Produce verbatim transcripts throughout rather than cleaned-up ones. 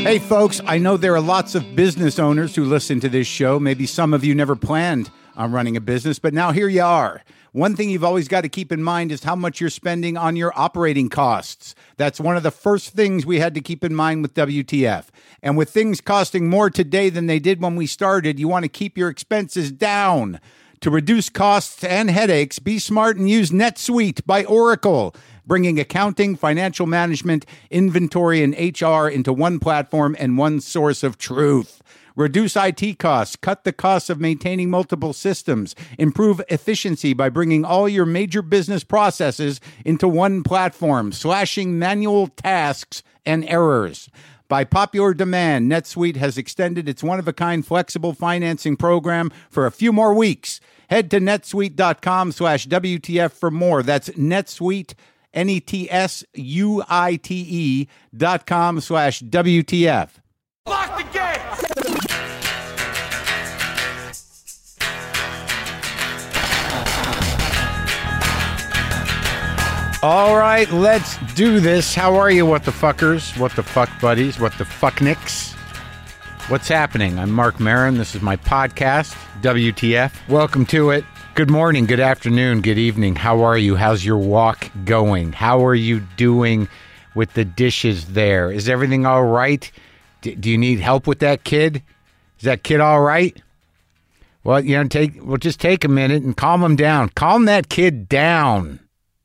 Hey folks, I know there are lots of business owners who listen to this show. Maybe some of you never planned on running a business, but now here you are. One thing you've always got to keep in mind is how much you're spending on your operating costs. That's one of the first things we had to keep in mind with W T F. And with things costing more today than they did when we started, you want to keep your expenses down. To reduce costs and headaches, be smart and use NetSuite by Oracle, bringing accounting, financial management, inventory, and H R into one platform and one source of truth. Reduce I T costs, cut the costs of maintaining multiple systems, improve efficiency by bringing all your major business processes into one platform, slashing manual tasks and errors. By popular demand, NetSuite has extended its one-of-a-kind flexible financing program for a few more weeks. Head to netsuite.com slash WTF for more. That's NetSuite, N E T S U I T E dot com slash W T F. Lock the gate! All right, let's do this. How are you, what the fuckers? What the fuck buddies? What the fucknicks? What's happening? I'm Mark Maron. This is my podcast, W T F. Welcome to it. Good morning, good afternoon, good evening. How are you? How's your walk going? How are you doing with the dishes there? Is everything all right? D- do you need help with that kid? Is that kid all right? Well, you know, take well, just take a minute and calm him down. Calm that kid down.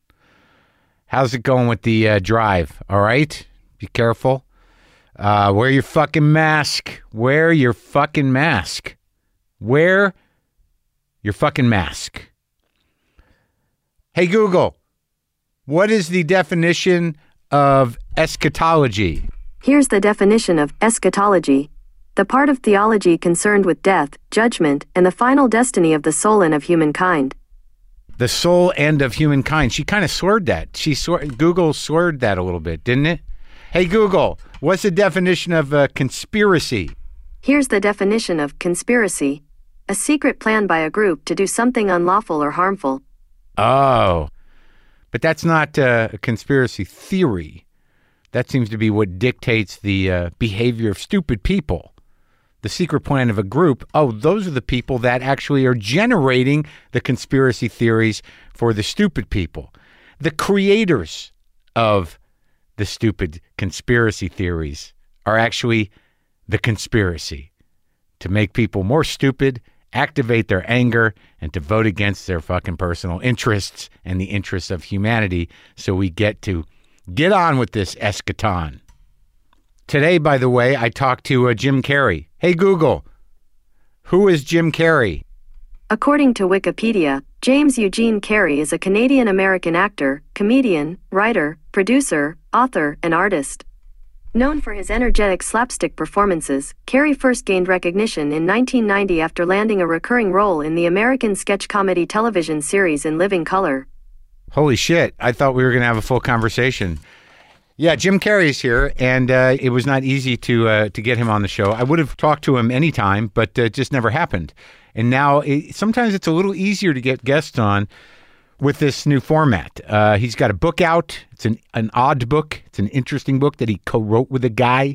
How's it going with the uh, drive? All right? Be careful. Uh, wear your fucking mask. Wear your fucking mask. Wear your fucking mask. Hey, Google, what is the definition of eschatology? Here's the definition of eschatology. The part of theology concerned with death, judgment, and the final destiny of the soul and of humankind. The soul and of humankind. She kind of slurred that. She swore, Google slurred that a little bit, didn't it? Hey, Google, what's the definition of uh, conspiracy? Here's the definition of conspiracy. A secret plan by a group to do something unlawful or harmful. Oh, but that's not uh, a conspiracy theory. That seems to be what dictates the uh, behavior of stupid people. The secret plan of a group, oh, those are the people that actually are generating the conspiracy theories for the stupid people. The creators of the stupid conspiracy theories are actually the conspiracy to make people more stupid, activate their anger, and to vote against their fucking personal interests and the interests of humanity so we get to get on with this eschaton. Today, by the way, I talked to uh, Jim Carrey. Hey, Google, who is Jim Carrey? According to Wikipedia, James Eugene Carey is a Canadian-American actor, comedian, writer, producer, author, and artist. Known for his energetic slapstick performances, Carey first gained recognition in nineteen ninety after landing a recurring role in the American sketch comedy television series In Living Color. Holy shit, I thought we were going to have a full conversation. Yeah, Jim Carrey's here, and uh, it was not easy to uh, to get him on the show. I would have talked to him anytime, but uh, it just never happened. And now, it, sometimes it's a little easier to get guests on with this new format. Uh, he's got a book out. It's an, an odd book. It's an interesting book that he co-wrote with a guy.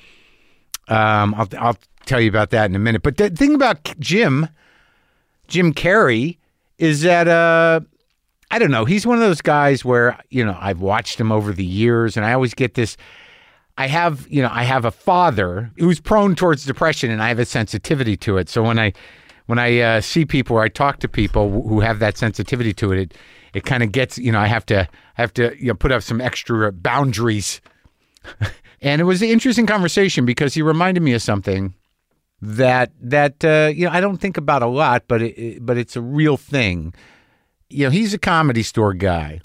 Um, I'll, I'll tell you about that in a minute. But the thing about Jim, Jim Carrey, is that... Uh, I don't know. He's one of those guys where, you know, I've watched him over the years and I always get this, I have, you know, I have a father who's prone towards depression and I have a sensitivity to it. So when I, when I uh, see people or I talk to people who have that sensitivity to it, it, it kind of gets, you know, I have to, I have to, you know, put up some extra boundaries. And it was an interesting conversation because he reminded me of something that, that, uh, you know, I don't think about a lot, but it, but it's a real thing. You know, he's a Comedy Store guy.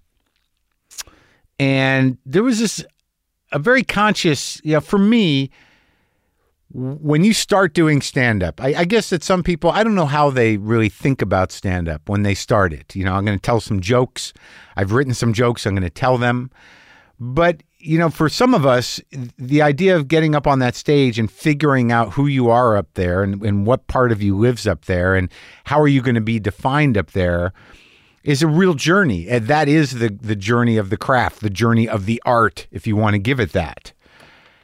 And there was this, a very conscious, you know, for me, when you start doing stand-up, I, I guess that some people, I don't know how they really think about stand-up when they start it. You know, I'm going to tell some jokes. I've written some jokes. I'm going to tell them. But, you know, for some of us, the idea of getting up on that stage and figuring out who you are up there and, and what part of you lives up there and how are you going to be defined up there is a real journey. And that is the, the journey of the craft, the journey of the art, if you want to give it that.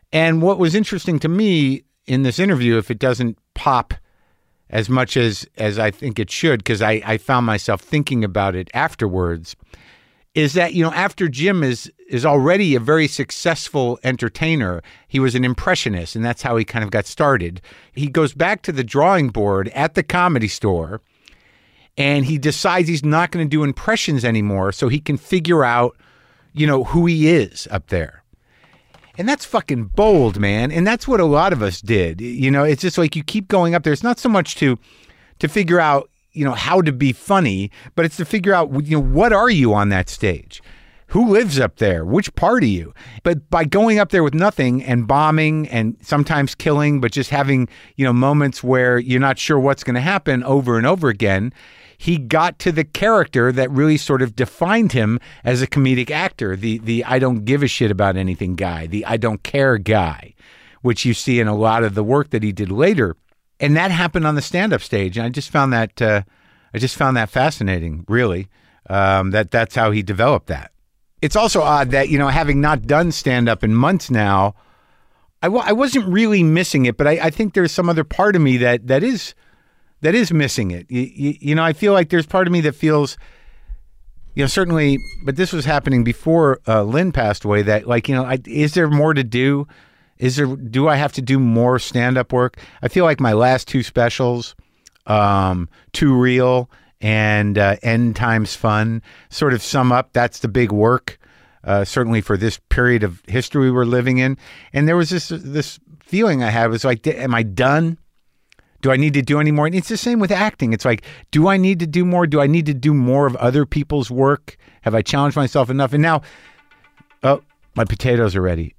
And what was interesting to me in this interview, if it doesn't pop as much as, as I think it should, because I, I found myself thinking about it afterwards, is that, you know, after Jim is is already a very successful entertainer, he was an impressionist, and that's how he kind of got started. He goes back to the drawing board at the Comedy Store, and he decides he's not going to do impressions anymore so he can figure out, you know, who he is up there. And that's fucking bold, man. And that's what a lot of us did. You know, it's just like you keep going up there. It's not so much to to figure out, you know, how to be funny, but it's to figure out, you know, what are you on that stage? Who lives up there? Which part are you? But by going up there with nothing and bombing and sometimes killing, but just having, you know, moments where you're not sure what's going to happen over and over again, he got to the character that really sort of defined him as a comedic actor, the the I don't give a shit about anything guy, the I don't care guy, which you see in a lot of the work that he did later. And that happened on the stand-up stage. And I just found that uh, I just found that fascinating, really, um, that that's how he developed that. It's also odd that, you know, having not done stand-up in months now, I, w- I wasn't really missing it, but I, I think there's some other part of me that that is that is missing it. You, you, you know, I feel like there's part of me that feels, you know, certainly, but this was happening before uh, Lynn passed away, that, like, you know, I, is there more to do? Is there, do I have to do more stand-up work? I feel like my last two specials, um, Too Real and uh, End Times Fun, sort of sum up, that's the big work, uh, certainly for this period of history we're living in. And there was this this feeling I had, was like, am I done? Do I need to do any more? And it's the same with acting. It's like, do I need to do more? Do I need to do more of other people's work? Have I challenged myself enough? And now, oh, my potatoes are ready.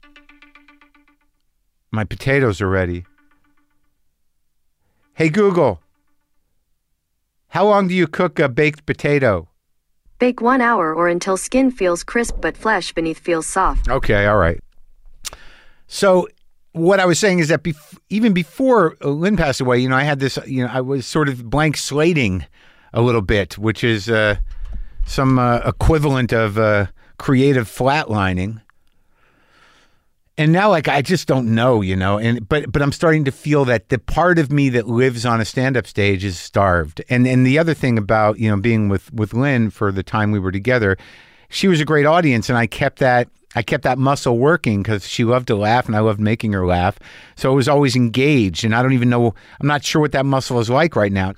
My potatoes are ready. Hey, Google, how long do you cook a baked potato? Bake one hour or until skin feels crisp but flesh beneath feels soft. Okay, all right. So what I was saying is that bef- even before Lynn passed away, you know, I had this, you know, I was sort of blank slating a little bit, which is uh, some uh, equivalent of uh, creative flatlining. And now, like, I just don't know, you know, and but but I'm starting to feel that the part of me that lives on a stand-up stage is starved. And and the other thing about, you know, being with with Lynn for the time we were together, she was a great audience, and I kept that I kept that muscle working because she loved to laugh, and I loved making her laugh. So it was always engaged, and I don't even know, I'm not sure what that muscle is like right now.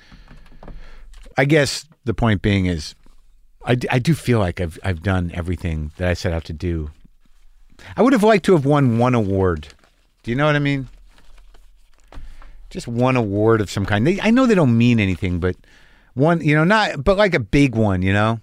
I guess the point being is, I, I do feel like I've I've done everything that I set out to do. I would have liked to have won one award. Do you know what I mean? Just one award of some kind. They, I know they don't mean anything, but one, you know, not, but like a big one, you know?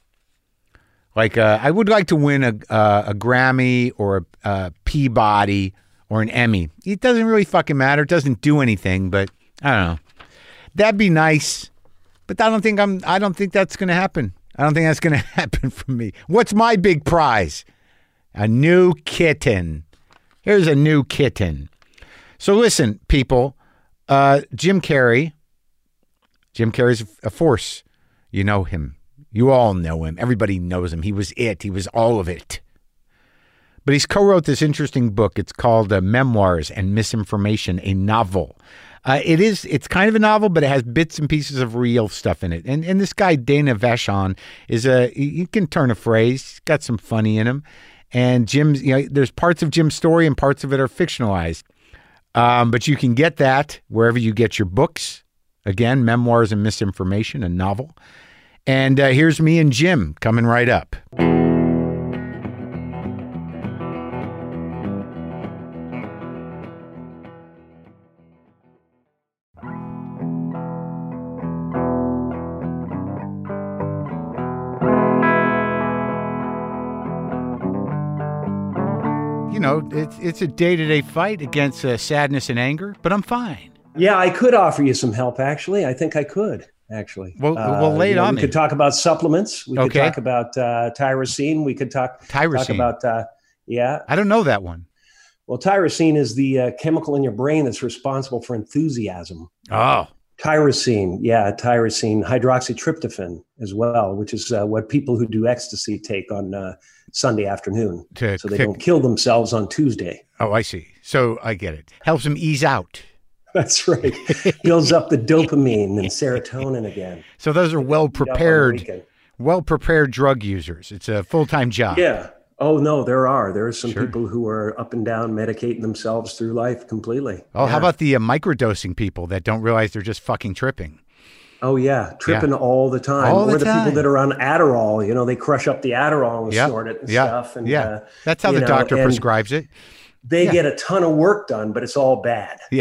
Like, uh, I would like to win a uh, a Grammy or a, a Peabody or an Emmy. It doesn't really fucking matter. It doesn't do anything, but I don't know. That'd be nice, but I don't think I'm, I don't think that's going to happen. I don't think that's going to happen for me. What's my big prize? A new kitten. Here's a new kitten. So listen, people, uh, Jim Carrey, Jim Carrey's a force. You know him. You all know him. Everybody knows him. He was it. He was all of it. But he's co-wrote this interesting book. It's called uh, Memoirs and Misinformation, a novel. Uh, it is, it's kind of a novel, but it has bits and pieces of real stuff in it. And and this guy, Dana Vachon, is a, he can turn a phrase. He's got some funny in him. And Jim's, you know, there's parts of Jim's story and parts of it are fictionalized. Um, but you can get that wherever you get your books. Again, Memoirs and Misinformation, a novel. And uh, here's me and Jim coming right up. You know, it's it's a day-to-day fight against uh, sadness and anger, but I'm fine. Yeah, I could offer you some help, actually. I think I could, actually. Well, uh, well lay it you know, on we me. We could talk about supplements. We okay. could talk about uh, tyrosine. We could talk, tyrosine. talk about, uh, yeah. I don't know that one. Well, tyrosine is the uh, chemical in your brain that's responsible for enthusiasm. Oh. Tyrosine, yeah, tyrosine, hydroxytryptophan as well, which is uh, what people who do ecstasy take on uh, Sunday afternoon, To- so they to- don't kill themselves on Tuesday. Oh, I see. So I get it. Helps them ease out. That's right. Builds up the dopamine and serotonin again. So those are well Eat up on the prepared, weekend. well prepared drug users. It's a full time job. Yeah. Oh no, there are. There are some Sure. people who are up and down medicating themselves through life completely. Oh, Yeah. how about the uh, microdosing people that don't realize they're just fucking tripping? Oh yeah, tripping all the time. All the or the time. people that are on Adderall, you know, they crush up the Adderall and Yeah. snort it and Yeah. stuff. And yeah. uh, That's how you the know, doctor and prescribes it. They Yeah. get a ton of work done, but it's all bad. Yeah.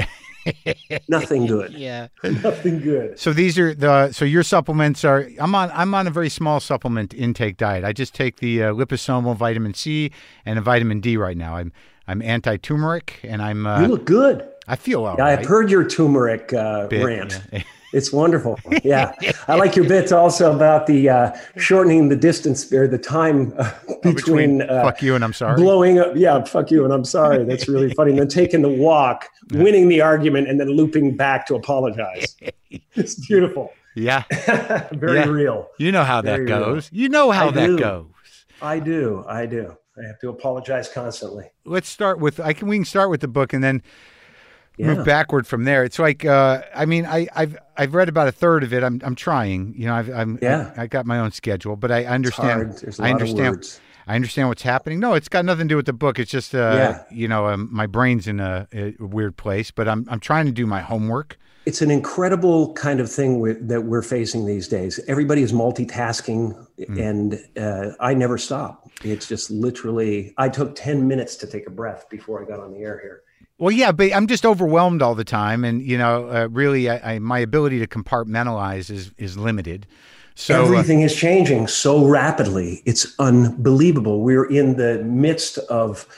Nothing good. Yeah. Nothing good. So these are the so your supplements are I'm on I'm on a very small supplement intake diet. I just take the uh, liposomal vitamin C and a vitamin D right now. I'm I'm anti-turmeric and I'm uh, You look good. I feel all Yeah, right. I've heard your turmeric uh, Bit, rant. yeah. It's wonderful. Yeah. I like your bits also about the uh, shortening the distance or the time uh, Oh, between, uh, fuck you and I'm sorry. blowing up. Yeah, fuck you and I'm sorry. That's really funny. And then taking the walk, winning the argument, and then looping back to apologize. It's beautiful. Yeah. Very Yeah. real. You know how that Very real. goes. You know how I that do. goes. I do. I do. I have to apologize constantly. Let's start with I can we can start with the book and then Yeah. move backward from there. It's like uh, I mean I, I've I've read about a third of it. I'm I'm trying. You know I've I'm Yeah. I, I got my own schedule, but I It's understand. hard. There's a I lot understand. of words. I understand what's happening. No, it's got nothing to do with the book. It's just uh, Yeah. you know um, my brain's in a, a weird place, but I'm I'm trying to do my homework. It's an incredible kind of thing with, that we're facing these days. Everybody is multitasking, and uh, I never stop. It's just literally, I took ten minutes to take a breath before I got on the air here. Well, yeah, but I'm just overwhelmed all the time, and you know, uh, really, I, I, my ability to compartmentalize is is limited. So uh, Everything is changing so rapidly. It's unbelievable. We're in the midst of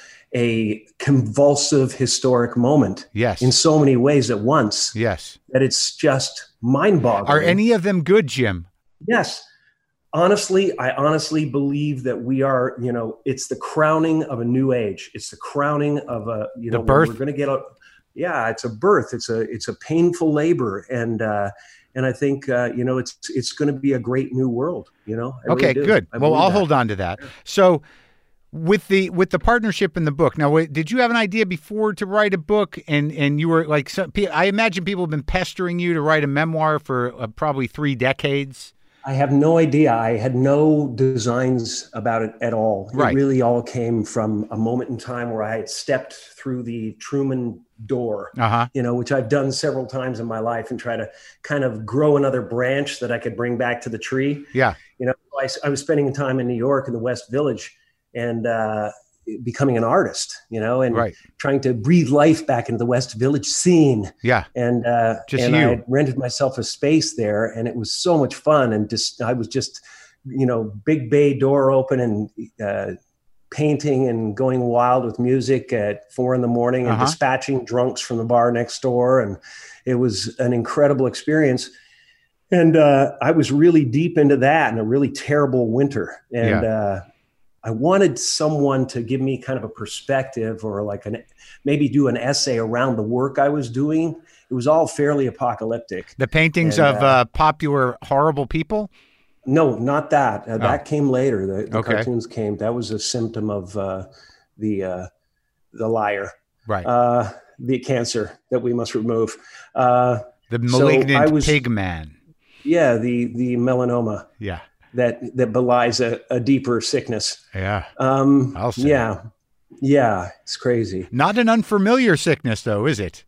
a convulsive historic moment yes, in so many ways at once yes. that it's just mind-boggling. Are any of them good, Jim? Yes. Honestly, I honestly believe that we are, you know, it's the crowning of a new age. It's the crowning of a, you know, The birth? we're going to get a, yeah, it's a birth. It's a, it's a painful labor. And, uh, and I think, uh, you know, it's, it's going to be a great new world, you know? I Okay, really do. good. I Well, believe I'll that. hold on to that. So, with the with the partnership in the book, now, wait, did you have an idea before to write a book? And and you were like, some, pe- I imagine people have been pestering you to write a memoir for uh, probably three decades. I have no idea. I had no designs about it at all. Right. It really all came from a moment in time where I had stepped through the Truman door, Uh huh. you know, which I've done several times in my life, and try to kind of grow another branch that I could bring back to the tree. Yeah. You know, I, I was spending time in New York in the West Village and uh, becoming an artist, you know, and Right. trying to breathe life back into the West Village scene. Yeah. And uh, Just and you. I rented myself a space there, and it was so much fun. And just I was just, you know, big bay door open and uh, painting and going wild with music at four in the morning and Uh-huh. dispatching drunks from the bar next door. And it was an incredible experience. And uh, I was really deep into that in a really terrible winter. And Yeah. uh, I wanted someone to give me kind of a perspective, or like an maybe do an essay around the work I was doing. It was all fairly apocalyptic. The paintings And, of uh, uh, popular horrible people. No, not that. Uh, That came later. The, the Okay. cartoons came. That was a symptom of uh, the uh, the liar, Right. uh, the cancer that we must remove. Uh, the so malignant I was- pig man. yeah, the the melanoma Yeah. that that belies a, a deeper sickness. Yeah. Um, I'll say. yeah, yeah, it's crazy. Not an unfamiliar sickness, though, is it?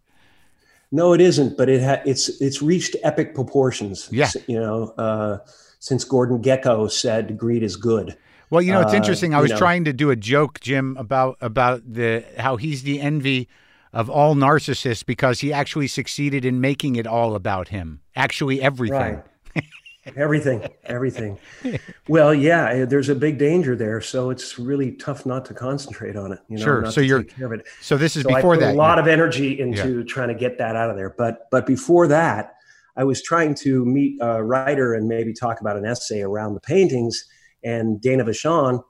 No, it isn't, but it ha- it's it's reached epic proportions. Yeah. S- you know, uh, since Gordon Gekko said greed is good. Well, you know, it's Uh, interesting. I you was know. trying to do a joke, Jim, about about the how he's the envy of all narcissists because he actually succeeded in making it all about him. Actually, everything. Right. everything, everything. Well, yeah, there's a big danger there, so it's really tough not to concentrate on it. You know, Sure, not so to you're- take care of it. So this is So I before put that. a lot of energy into trying to get that out of there. But but before that, I was trying to meet a writer and maybe talk about an essay around the paintings. And Dana Vachon,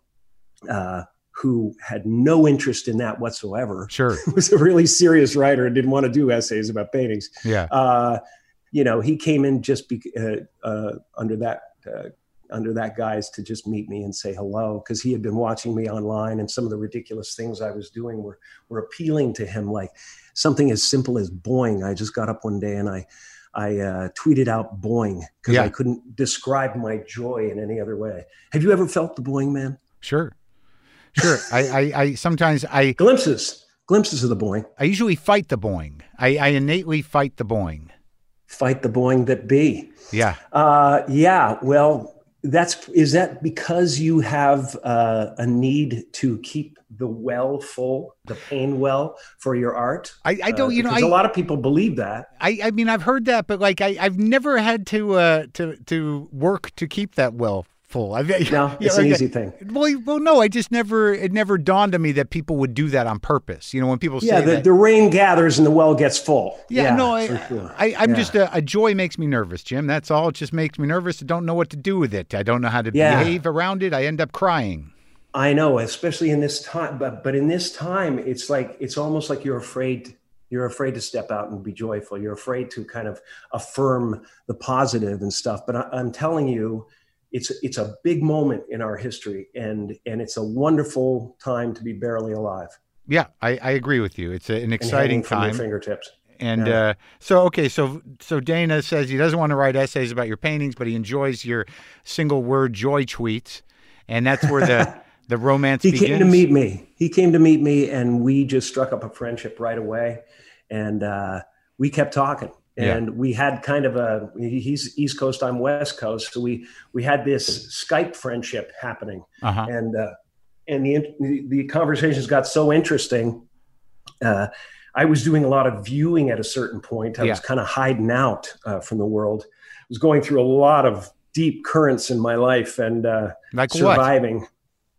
uh, who had no interest in that whatsoever, Sure. was a really serious writer and didn't want to do essays about paintings. Yeah. Uh, you know, he came in just be, uh, uh, under that uh, under that guise to just meet me and say hello, because he had been watching me online, and some of the ridiculous things I was doing were were appealing to him, like something as simple as boing. I just got up one day and I I uh, tweeted out boing because yeah. I couldn't describe my joy in any other way. Have you ever felt the boing, man? Sure. Sure. I, I, I sometimes I glimpses, glimpses of the boing. I usually fight the boing. I, I innately fight the boing. Fight the boing that be. Yeah. Uh, yeah. Well, that's, is that because you have uh, a need to keep the well full, the pain well for your art? I, I don't, uh, you know, I, a lot of people believe that. I, I mean, I've heard that, but like, I, I've never had to, uh, to, to work to keep that well full. I've, no, it's know, an like, easy thing. Well, well, no, I just never, it never dawned on me that people would do that on purpose. You know, when people say yeah, the, that, the rain gathers and the well gets full. Yeah, yeah no, I, sure. I, I'm yeah. just, a, a joy makes me nervous, Jim. That's all. It just makes me nervous. I don't know what to do with it. I don't know how to yeah. behave around it. I end up crying. I know, especially in this time, but, but in this time, it's like, it's almost like you're afraid You're afraid to step out and be joyful. You're afraid to kind of affirm the positive and stuff. But I, I'm telling you, it's it's a big moment in our history, and and it's a wonderful time to be barely alive. Yeah, I, I agree with you. It's a, an exciting from time. Your fingertips. And yeah. uh, so, okay, so so Dana says he doesn't want to write essays about your paintings, but he enjoys your single word joy tweets, and that's where the the romance he begins. came to meet me. He came to meet me, and we just struck up a friendship right away. And uh, we kept talking, and yeah. we had kind of a, he's East Coast, I'm West Coast. So we, we had this Skype friendship happening, uh-huh. and, uh, and the, the conversations got so interesting. Uh, I was doing a lot of viewing at a certain point. I yeah. was kind of hiding out uh, from the world. I was going through a lot of deep currents in my life, and uh, like surviving. What?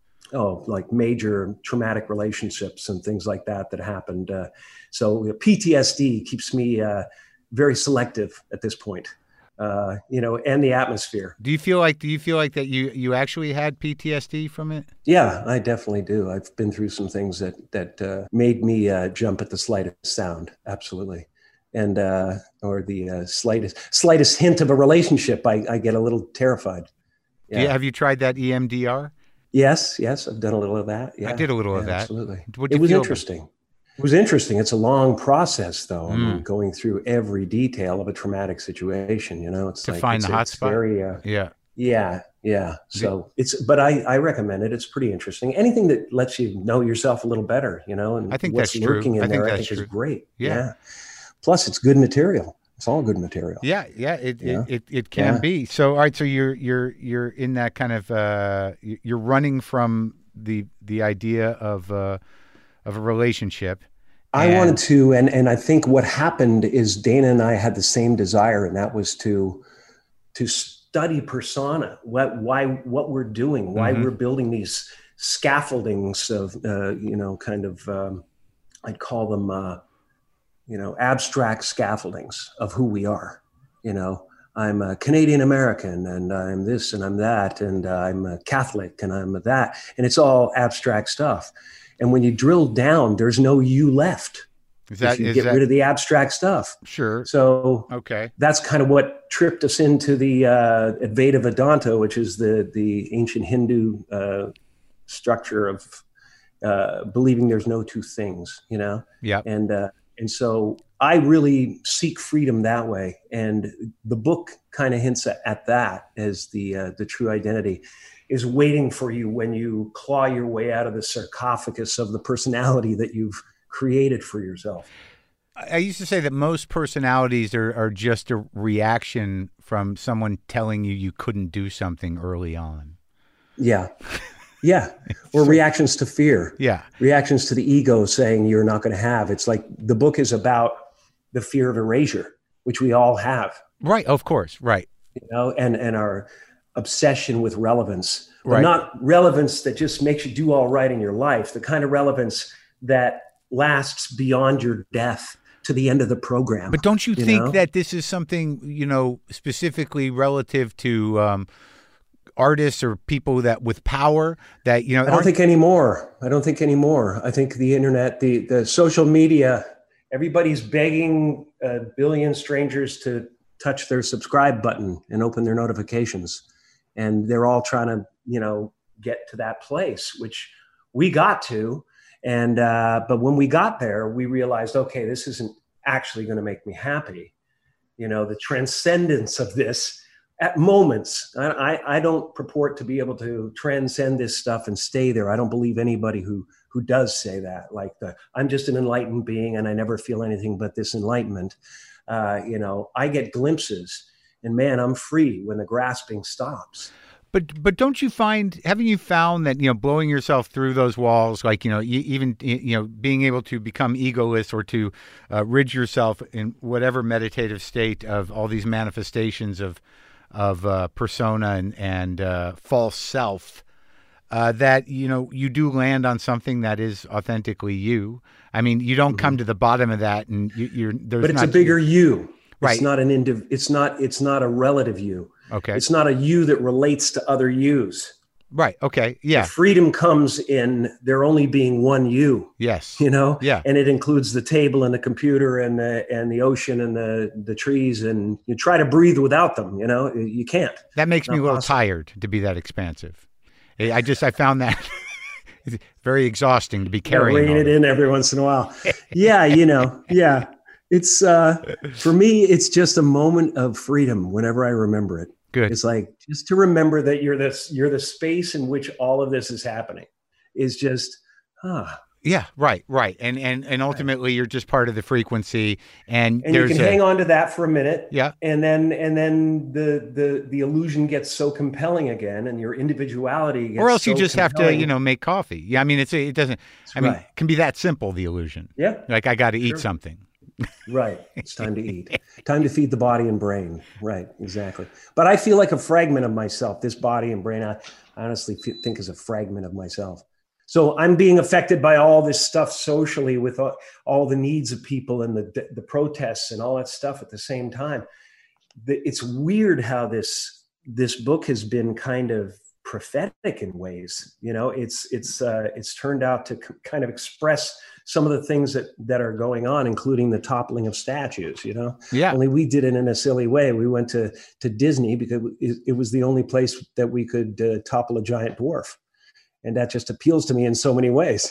Oh, like major traumatic relationships and things like that that happened. Uh, so P T S D keeps me uh, very selective at this point, uh, you know, and the atmosphere. Do you feel like, do you feel like that you, you actually had P T S D from it? Yeah, I definitely do. I've been through some things that, that uh, made me uh, jump at the slightest sound. Absolutely. And, uh, or the uh, slightest, slightest hint of a relationship, I, I get a little terrified. Yeah. Do you, have you tried that E M D R? Yes, yes, I've done a little of that. Yeah, I did a little yeah, of that. Absolutely. What'd it you was feel? interesting. It was interesting. It's a long process, though. Mm. I mean, going through every detail of a traumatic situation. You know, it's to like, find it's, the hot it's spot. Very, uh, yeah, yeah, yeah. So yeah. it's, but I, I recommend it. It's pretty interesting. Anything that lets you know yourself a little better, you know, and I think what's that's lurking true. in I think there, that's I think true. is great. Yeah. yeah. Plus, it's good material. It's all good material. Yeah, yeah, it yeah. it, it, it can yeah. be. So, all right, so you're you're you're in that kind of uh, you're running from the the idea of uh, of a relationship. I and... wanted to, and and I think what happened is Dana and I had the same desire, and that was to to study persona, what why what we're doing, why mm-hmm. we're building these scaffoldings of uh, you know, kind of um, I'd call them uh, you know, abstract scaffoldings of who we are. You know, I'm a Canadian American, and I'm this, and I'm that, and uh, I'm a Catholic, and I'm a that, and it's all abstract stuff. And when you drill down, there's no you left. Is that, if you is get that, rid of the abstract stuff. Sure. So okay, that's kind of what tripped us into the uh, Advaita Vedanta, which is the the ancient Hindu uh, structure of uh, believing there's no two things. You know. Yeah. And uh, and so I really seek freedom that way, and the book kind of hints at, at that as the uh, the true identity is waiting for you when you claw your way out of the sarcophagus of the personality that you've created for yourself. I used to say that most personalities are, are just a reaction from someone telling you you couldn't do something early on. Yeah. Yeah. Or reactions to fear. Yeah. Reactions to the ego saying you're not going to have. It's like the book is about the fear of erasure, which we all have. Right. Of course. Right. You know, and, and our obsession with relevance, but right. not relevance that just makes you do all right in your life. The kind of relevance that lasts beyond your death to the end of the program. But don't you, you think know? that this is something, you know, specifically relative to um, artists or people that with power that, you know, I don't think anymore. I don't think anymore. I think the internet, the, the social media, everybody's begging a billion strangers to touch their subscribe button and open their notifications. And they're all trying to, you know, get to that place, which we got to. And, uh, but when we got there, we realized, okay, this isn't actually going to make me happy. You know, the transcendence of this at moments. I, I, I don't purport to be able to transcend this stuff and stay there. I don't believe anybody who, who does say that, like the, I'm just an enlightened being and I never feel anything but this enlightenment. Uh, you know, I get glimpses and man, I'm free when the grasping stops. But but don't you find, haven't you found that, you know, blowing yourself through those walls, like, you know, you, even, you know, being able to become egoless or to uh, rid yourself in whatever meditative state of all these manifestations of of uh, persona and, and uh, false self, uh, that, you know, you do land on something that is authentically you. I mean, you don't mm-hmm. come to the bottom of that and you, you're, there's but it's not, a bigger you. Right. It's not an indiv- It's not, it's not a relative you. Okay. It's not a you that relates to other yous. Right. Okay. Yeah. The freedom comes in there only being one you. Yes. You know? Yeah. And it includes the table and the computer and the and the ocean and the, the trees. And you try to breathe without them, you know? You can't. That makes Not me a little possible. tired to be that expansive. I just, I found that very exhausting to be carrying. Rein it in every once in a while. Yeah, you know, yeah. It's, uh, for me, it's just a moment of freedom whenever I remember it. Good. It's like, just to remember that you're this, you're the space in which all of this is happening is just, ah. Yeah, right, right. And, and, and ultimately you're just part of the frequency and, and there's you can a, hang on to that for a minute. Yeah. And then, and then the, the, the illusion gets so compelling again and your individuality gets or else so you just compelling. have to, you know, make coffee. Yeah. I mean, it's, it doesn't, That's I mean, right. it can be that simple, the illusion. Yeah. Like I got to Sure. eat something. Right. It's time to eat. Time to feed the body and brain. Right. Exactly. But I feel like a fragment of myself. This body and brain, I honestly feel, think is a fragment of myself. So I'm being affected by all this stuff socially with all, all the needs of people and the, the protests and all that stuff at the same time. It's weird how this, this book has been kind of prophetic in ways. You know, it's, it's, uh, it's turned out to c- kind of express some of the things that, that are going on, including the toppling of statues, you know? Yeah. Only we did it in a silly way. We went to, to Disney because it, it was the only place that we could uh, topple a giant dwarf. And that just appeals to me in so many ways.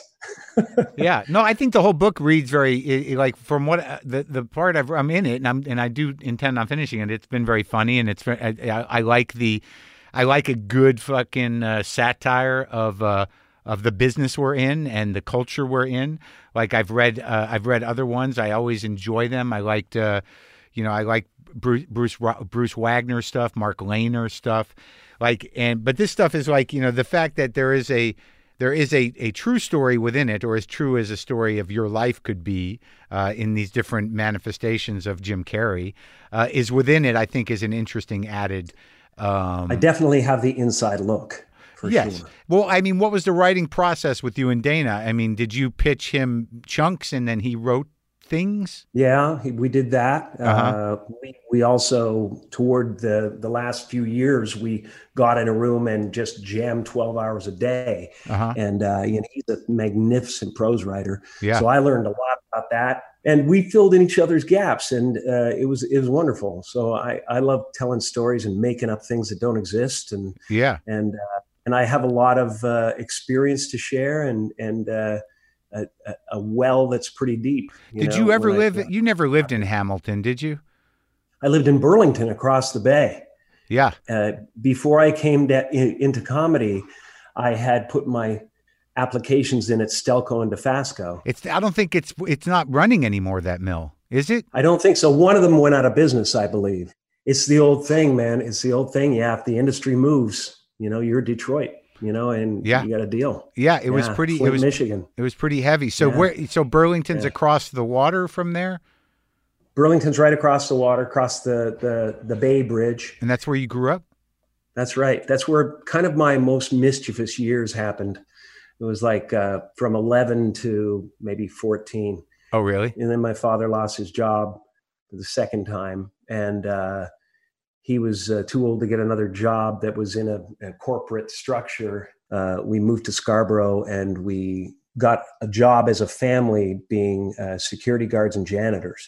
Yeah. No, I think the whole book reads very, it, it, like from what, uh, the, the part I've, I'm in it and I'm, and I do intend on finishing it. It's been very funny and it's, I, I, I like the, I like a good fucking uh, satire of, uh, of the business we're in and the culture we're in. Like I've read, uh, I've read other ones. I always enjoy them. I liked, uh, you know, I like Bruce, Bruce, Bruce Wagner stuff, Mark Lehner stuff. Like, and, but this stuff is like, you know, the fact that there is a, there is a, a true story within it, or as true as a story of your life could be uh, in these different manifestations of Jim Carrey, uh, is within it, I think is an interesting added. Um, I definitely have the inside look. For yes. Sure. Well, I mean, what was the writing process with you and Dana? I mean, did you pitch him chunks and then he wrote things? Yeah, he, we did that. Uh-huh. Uh, we, we also, toward the, the last few years, we got in a room and just jammed twelve hours a day. Uh-huh. And uh, you know, he's a magnificent prose writer. Yeah. So I learned a lot about that. And we filled in each other's gaps, and uh, it was it was wonderful. So I, I love telling stories and making up things that don't exist. And yeah, and uh, and I have a lot of uh, experience to share, and and uh, a, a well that's pretty deep. You did know, you ever live? I, uh, you never lived in Hamilton, did you? I lived in Burlington, across the bay. Yeah. Uh, before I came to, in, into comedy, I had put my applications in at Stelco and DeFasco. It's. I don't think it's. It's not running anymore. That mill, is it? I don't think so. One of them went out of business, I believe. It's the old thing, man. It's the old thing. Yeah, if the industry moves, you know, you're Detroit, you know, and yeah. you got a deal. Yeah, it yeah, was pretty. Flint, it was Michigan. It was pretty heavy. So yeah. where? So Burlington's yeah. across the water from there. Burlington's right across the water, across the the the Bay Bridge, and that's where you grew up. That's right. That's where kind of my most mischievous years happened. It was like uh, from eleven to maybe fourteen. Oh, really? And then my father lost his job for the second time. And uh, he was uh, too old to get another job that was in a, a corporate structure. Uh, we moved to Scarborough and we got a job as a family being uh, security guards and janitors.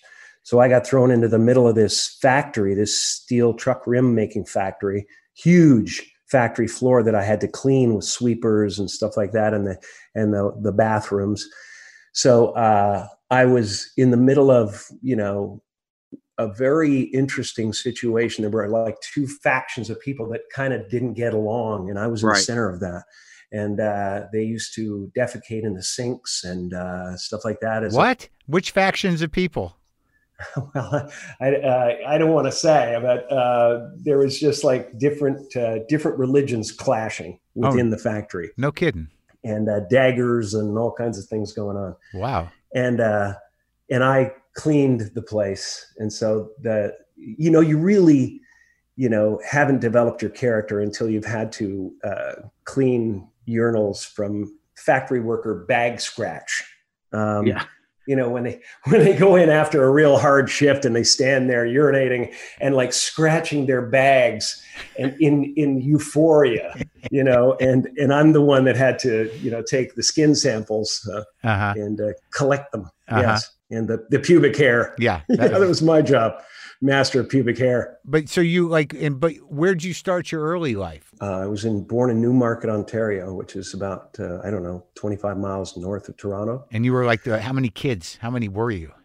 So I got thrown into the middle of this factory, this steel truck rim making factory, huge factory floor that I had to clean with sweepers and stuff like that, and the and the the bathrooms. So uh, I was in the middle of, you know, a very interesting situation. There were like two factions of people that kind of didn't get along, and I was in Right. the center of that. And uh, they used to defecate in the sinks and uh, stuff like that. As What? Which factions of people? A, well, I uh, I don't want to say, but uh, there was just like different uh, different religions clashing within Oh. the factory, No kidding. and uh, daggers and all kinds of things going on. Wow. And uh, and I cleaned the place, and so the you know you really you know haven't developed your character until you've had to uh, clean urinals from factory worker bag scratch. Um, Yeah. You know, when they when they go in after a real hard shift and they stand there urinating and like scratching their bags and in in euphoria, you know, and and I'm the one that had to, you know, take the skin samples uh, Uh-huh. and uh, collect them. Uh-huh. Yes, and the the pubic hair. Yeah. Yeah, That- that was my job, master of pubic hair. but so you like, and but where'd you start your early life? Uh, I was in born in Newmarket, Ontario, which is about uh, I don't know twenty-five miles north of Toronto. And you were like, the, how many kids? How many were you?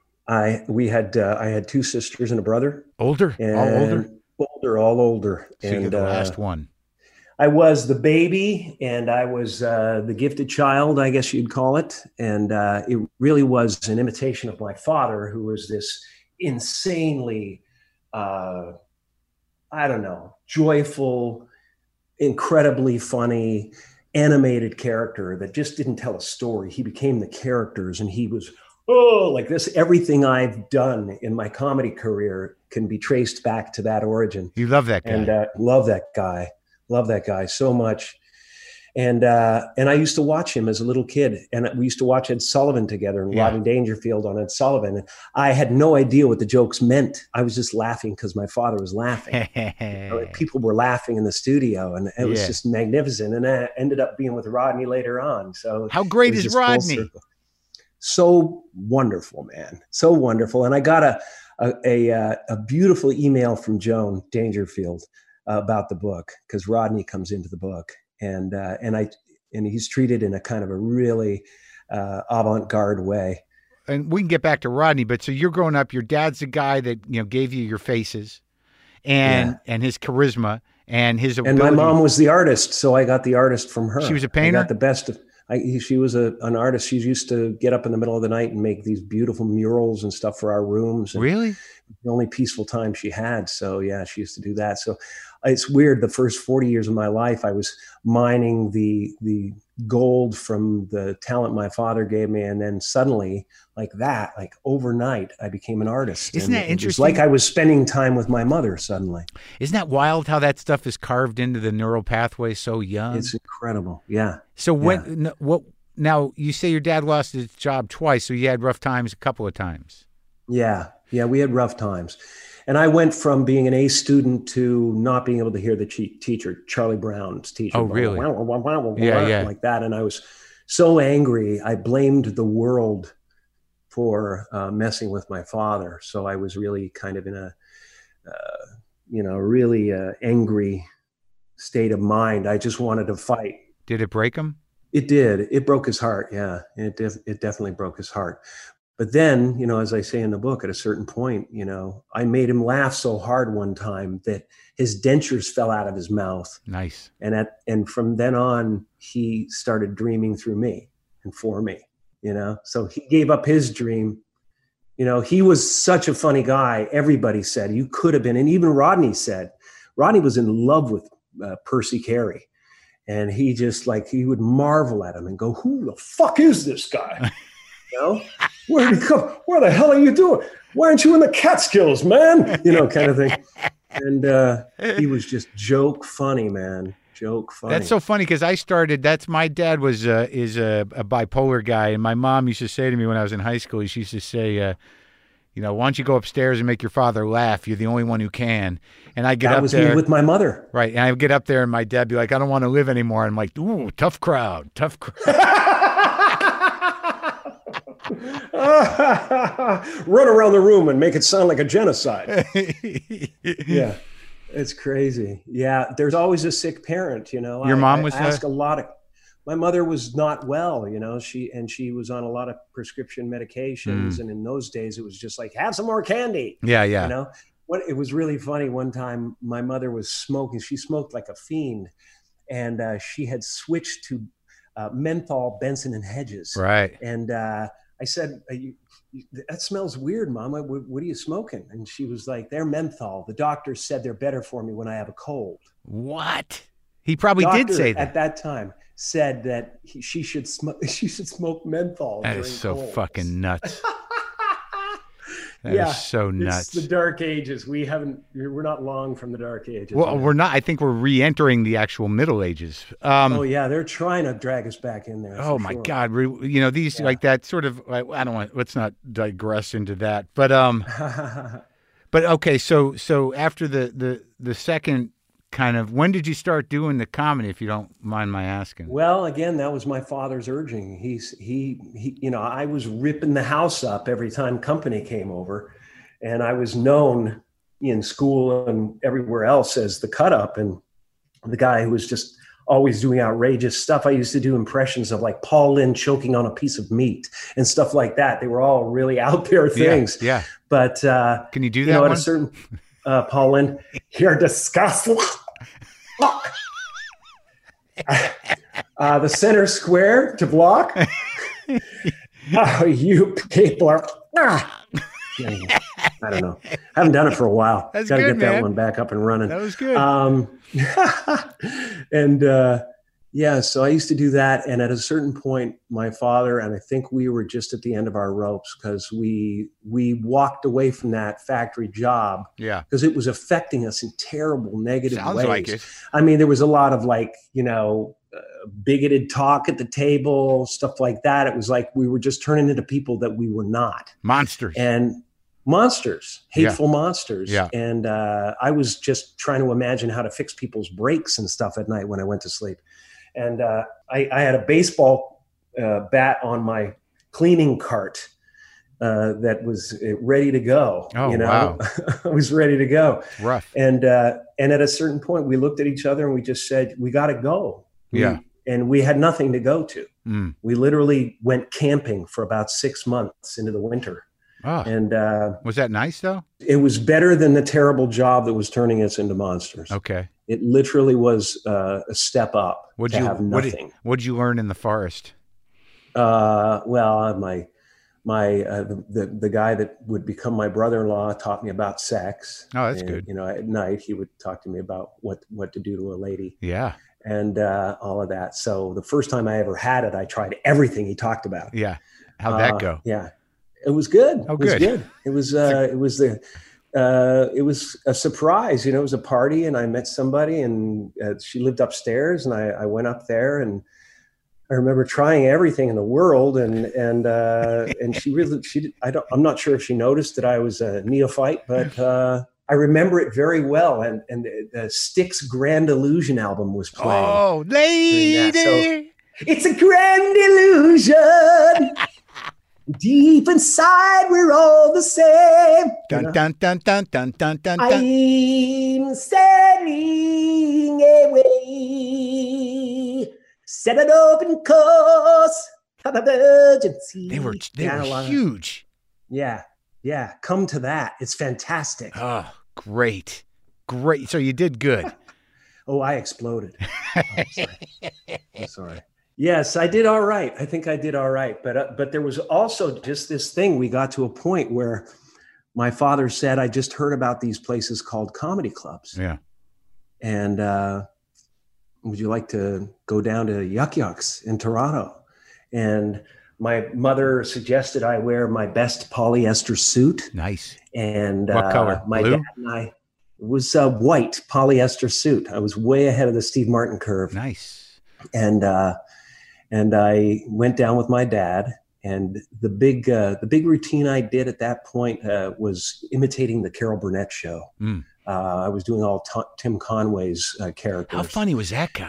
I we had uh, I had two sisters and a brother. Older? And All older? older, all older. So you're and the uh, last one. I was the baby, and I was uh, the gifted child, I guess you'd call it. And uh, it really was an imitation of my father, who was this insanely, uh, I don't know, joyful, incredibly funny, animated character that just didn't tell a story. He became the characters, and he was, oh, like this. Everything I've done in my comedy career can be traced back to that origin. You love that guy. And uh, love that guy. Love that guy so much. And uh, and I used to watch him as a little kid. And we used to watch Ed Sullivan together and Yeah. Rodney Dangerfield on Ed Sullivan. And I had no idea what the jokes meant. I was just laughing because my father was laughing. You know, people were laughing in the studio, and it was Yeah. just magnificent. And I ended up being with Rodney later on. So How great it was is just full Rodney? circle. So wonderful, man. So wonderful. And I got a a, a, uh, a beautiful email from Joan Dangerfield uh, about the book, because Rodney comes into the book, and uh, and I and he's treated in a kind of a really uh, avant-garde way. And we can get back to Rodney, but so you're growing up, your dad's the guy that, you know, gave you your faces and Yeah. and his charisma and his And ability. my mom was the artist, so I got the artist from her. She was a I painter? got the best of. I, he- she was a, an artist. She used to get up in the middle of the night and make these beautiful murals and stuff for our rooms. And Really? the only peaceful time she had. So yeah, she used to do that. So it's weird. The first forty years of my life, I was mining the the gold from the talent my father gave me, and then suddenly, like that, like overnight, I became an artist. Isn't And that it was interesting? like I was spending time with my mother suddenly. Isn't that wild how that stuff is carved into the neural pathway so young? It's incredible. Yeah. so when n- what now you say your dad lost his job twice, so you had rough times a couple of times. Yeah. Yeah. We had rough times. And I went from being an A student to not being able to hear the che- teacher, Charlie Brown's teacher. Oh, really? Yeah, yeah. Like that. And I was so angry. I blamed the world for uh, messing with my father. So I was really kind of in a, uh, you know, really uh, angry state of mind. I just wanted to fight. Did it break him? It did. It broke his heart. Yeah, it def- it definitely broke his heart. But then, you know, as I say in the book, at a certain point, you know, I made him laugh so hard one time that his dentures fell out of his mouth, Nice. and at and from then on, he started dreaming through me and for me. You know, so he gave up his dream. You know, he was such a funny guy. Everybody said you could have been, and even Rodney said, Rodney was in love with uh, Percy Carey. And he just like, he would marvel at him and go, who the fuck is this guy? You know, where did he come? Where the hell are you doing? Why aren't you in the Catskills, man? You know, kind of thing. And uh, he was just joke funny, man. Joke funny. That's so funny because I started. That's my dad was uh, is a, a bipolar guy, and my mom used to say to me when I was in high school. She used to say, uh, "You know, why don't you go upstairs and make your father laugh? You're the only one who can." And I get that up was there me with my mother. right, and I get up there, and my dad be like, "I don't want to live anymore." And I'm like, "Ooh, tough crowd, tough crowd." Run around the room and make it sound like a genocide. Yeah, it's crazy. Yeah, there's always a sick parent, you know. Your I, mom I was ask uh... a lot of. My mother was not well, you know. She and she was on a lot of prescription medications, mm. and in those days, it was just like, have some more candy. Yeah, yeah. You know, what it was really funny. One time, my mother was smoking. She smoked like a fiend, and uh, she had switched to uh, menthol Benson and Hedges. Right. And uh, I said, you, you, that smells weird, Mama. What, what are you smoking? And she was like, they're menthol. The doctor said they're better for me when I have a cold. What? He probably Doctor, did say that. At that time, said that he, she should smoke. She should smoke menthol. That is so colds. fucking nuts. That yeah, is so nuts. It's the dark ages. We haven't. We're not long from the dark ages. Well, we're not. I think we're re-entering the actual Middle Ages. Um, oh yeah, they're trying to drag us back in there. Oh my sure. God! You know these yeah. like that sort of. I don't want. Let's not digress into that. But um. but okay, so so after the the the second. Kind of, when did you start doing the comedy, if you don't mind my asking? Well, again, that was my father's urging. He's he he, you know, I was ripping the house up every time company came over, and I was known in school and everywhere else as the cut up and the guy who was just always doing outrageous stuff. I used to do impressions of like Paul Lynde choking on a piece of meat and stuff like that. They were all really out there things. Yeah. yeah. But uh, can you do that? You know, one? at a certain uh, Paul Lynde, you're disgusting. uh, the center square to block. Oh, you people are. Ah. I don't know. I haven't done it for a while. That's Got to good, get that man. one back up and running. That was good. Um, and uh, yeah, so I used to do that. And at a certain point, my father and I think we were just at the end of our ropes because we we walked away from that factory job. Yeah, because it was affecting us in terrible, negative Sounds ways. like it. I mean, there was a lot of like, you know, uh, bigoted talk at the table, stuff like that. It was like we were just turning into people that we were not. Monsters. And monsters, hateful yeah. monsters. Yeah. And uh, I was just trying to imagine how to fix people's brakes and stuff at night when I went to sleep. And uh, I, I had a baseball uh, bat on my cleaning cart uh, that was ready to go. Oh, you know? wow. I was ready to go. Rough. And uh, and at a certain point, we looked at each other and we just said, we got to go. Yeah. We, and we had nothing to go to. Mm. We literally went camping for about six months into the winter. Oh. And uh, was that nice though? It was better than the terrible job that was turning us into monsters. Okay. It literally was uh, a step up what'd to you, have what nothing. Did, what'd you learn in the forest? Uh, well, my my uh, the, the the guy that would become my brother-in-law taught me about sex. Oh, that's and, good. You know, at night he would talk to me about what what to do to a lady. Yeah. And uh, all of that. So the first time I ever had it, I tried everything he talked about. Yeah. How'd that uh, go? Yeah. It was good. Oh, it was good. good. It was, uh, it was the, uh, it was a surprise, you know, it was a party and I met somebody and uh, she lived upstairs and I, I went up there and I remember trying everything in the world and, and, uh, and she really, she, I don't, I'm not sure if she noticed that I was a neophyte, but, uh, I remember it very well. And, and the, the Styx Grand Illusion album was playing. Oh, lady. So, it's a grand illusion. Deep inside, we're all the same. Dun, dun, dun, dun, dun, dun, dun, dun. I'm sailing away. Set an open course for the Virgin Sea. They were they yeah, were huge. Yeah, yeah. Come to that. It's fantastic. Oh, great, great. So you did good. Oh, I exploded. Oh, I'm sorry. I'm sorry. Yes, I did all right. I think I did all right. But uh, but there was also just this thing. We got to a point where my father said, I just heard about these places called comedy clubs. Yeah. And uh, would you like to go down to Yuck Yucks in Toronto? And my mother suggested I wear my best polyester suit. Nice. And what uh, color? my Blue? dad and I, it was a white polyester suit. I was way ahead of the Steve Martin curve. Nice. And uh, and I went down with my dad. And the big uh, the big routine I did at that point uh, was imitating the Carol Burnett show. Mm. Uh, I was doing all t- Tim Conway's uh, characters. How funny was that guy?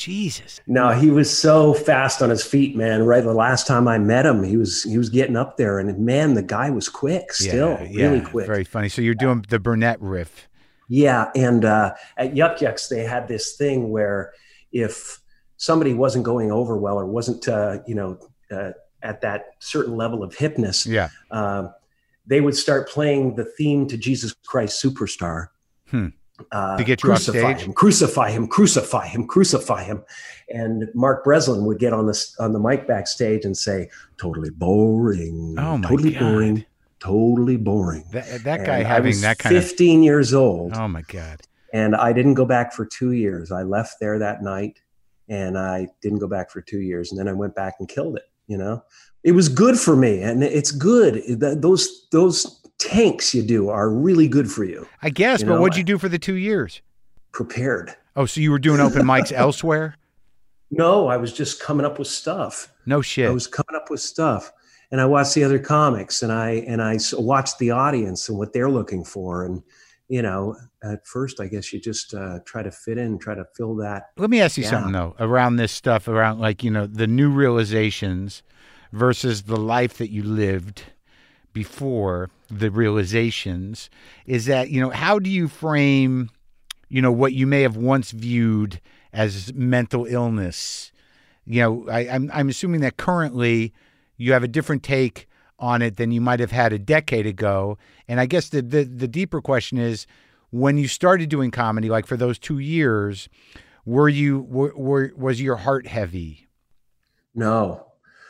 Jesus. No, he was so fast on his feet, man. Right, the last time I met him, he was he was getting up there, and man, the guy was quick, still yeah, yeah, really quick. Very funny. So you're doing the Burnett riff. Yeah, and uh, at Yuck Yucks, they had this thing where if somebody wasn't going over well or wasn't, uh, you know, uh, at that certain level of hipness, yeah, uh, they would start playing the theme to Jesus Christ Superstar. Hmm. Uh, to get you off crucify stage? him, crucify him, crucify him, crucify him. And Mark Breslin would get on this on the mic backstage and say, "Totally boring. Oh my totally God. boring. Totally boring." That, that guy And having I was that kind fifteen of years old. Oh my God. And I didn't go back for two years. I left there that night and I didn't go back for two years. And then I went back and killed it. You know, it was good for me. And it's good. Those, those tanks you do are really good for you. I guess, you but know, what'd you do for the two years? Prepared. Oh, so you were doing open mics elsewhere? No, I was just coming up with stuff. No shit. I was coming up with stuff. And I watched the other comics and I, and I watched the audience and what they're looking for. And, you know, at first, I guess you just uh, try to fit in, try to fill that. Let me ask you Yeah. something, though, around this stuff, around like, you know, the new realizations versus the life that you lived before the realizations, is that, you know, how do you frame, you know, what you may have once viewed as mental illness? You know, I, I'm, I'm assuming that currently you have a different take on it than you might have had a decade ago. And I guess the, the, the deeper question is, when you started doing comedy, like for those two years, were you, were, were was your heart heavy? No,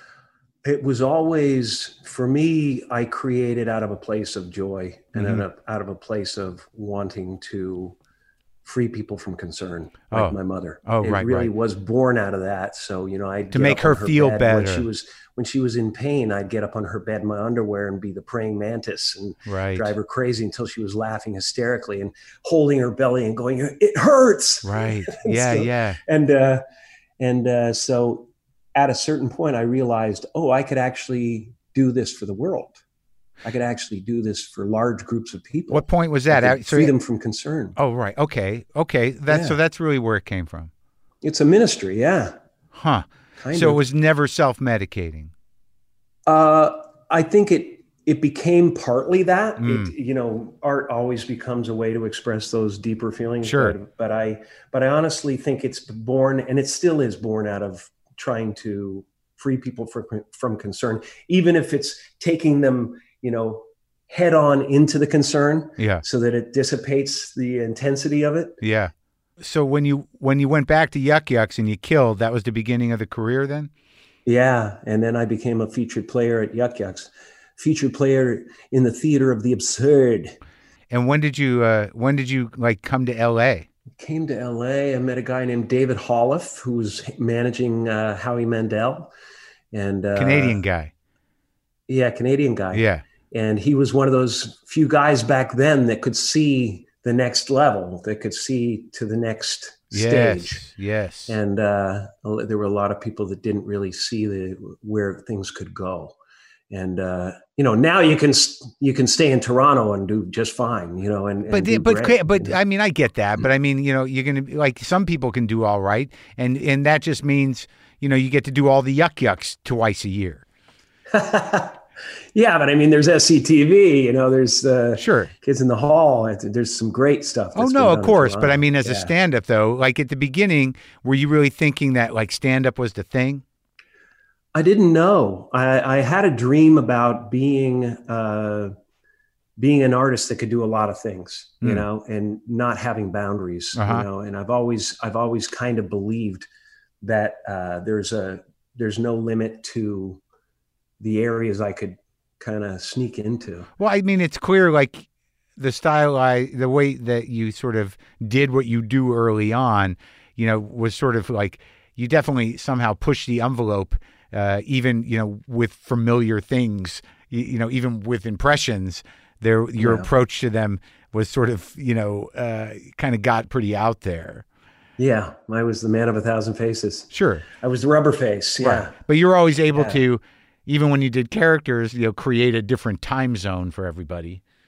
it was always, for me, I created out of a place of joy and Mhm. out of, out of a place of wanting to free people from concern, like Oh. my mother. Oh, it right, really right. was born out of that. So, you know, I To make her feel When better. she was when she was in pain, I'd get up on her bed in my underwear and be the praying mantis and Right. drive her crazy until she was laughing hysterically and holding her belly and going, "It hurts." Right. And Yeah, so- yeah. And uh, and uh, so, at a certain point, I realized, oh, I could actually do this for the world. I could actually do this for large groups of people. What point was I that? could So- free them from concern. Oh, right. Okay. Okay. That's, Yeah. so that's really where it came from. It's a ministry, yeah. Huh. Kind So of. it was never self-medicating. Uh, I think it it became partly that. Mm. It, you know, art always becomes a way to express those deeper feelings. Sure. But, but I but I honestly think it's born, and it still is born out of trying to free people from from concern, even if it's taking them, you know, head on into the concern, Yeah. so that it dissipates the intensity of it. Yeah. So when you when you went back to Yuck Yucks and you killed, that was the beginning of the career then? Yeah, and then I became a featured player at Yuck Yucks, featured player in the theater of the absurd. And when did you uh when did you like come to L A? Came to L A. I met a guy named David Holliff, who was managing uh, Howie Mandel, and uh, Canadian guy. Yeah, Canadian guy. Yeah. And he was one of those few guys back then that could see the next level, that could see to the next stage. Yes. Yes. And uh, there were a lot of people that didn't really see the where things could go. And uh, you know, now you can you can stay in Toronto and do just fine. You know, and, and But do but great, but you know? I mean I get that, but I mean, you know, you're gonna like some people can do all right, and and that just means, you know, you get to do all the Yuck Yucks twice a year. Yeah, but I mean, there's S C T V. You know, there's uh, Sure. Kids in the Hall. There's some great stuff. Oh that's no, been of done in course, but I Toronto. mean, as a Yeah. stand-up though, like at the beginning, were you really thinking that like stand-up was the thing? I didn't know. I, I had a dream about being uh, being an artist that could do a lot of things, you Mm. know, and not having boundaries, Uh-huh. you know. And I've always I've always kind of believed that uh, there's a there's no limit to the areas I could kind of sneak into. Well, I mean, it's clear, like the style, I, the way that you sort of did what you do early on, you know, was sort of like you definitely somehow pushed the envelope, uh, even you know, with familiar things, you, you know, even with impressions. There, your Yeah. approach to them was sort of, you know, uh, kind of got pretty out there. Yeah, I was the man of a thousand faces. Sure, I was the rubber face. Yeah. right. But you're always able Yeah. to, even when you did characters, you know, create a different time zone for everybody.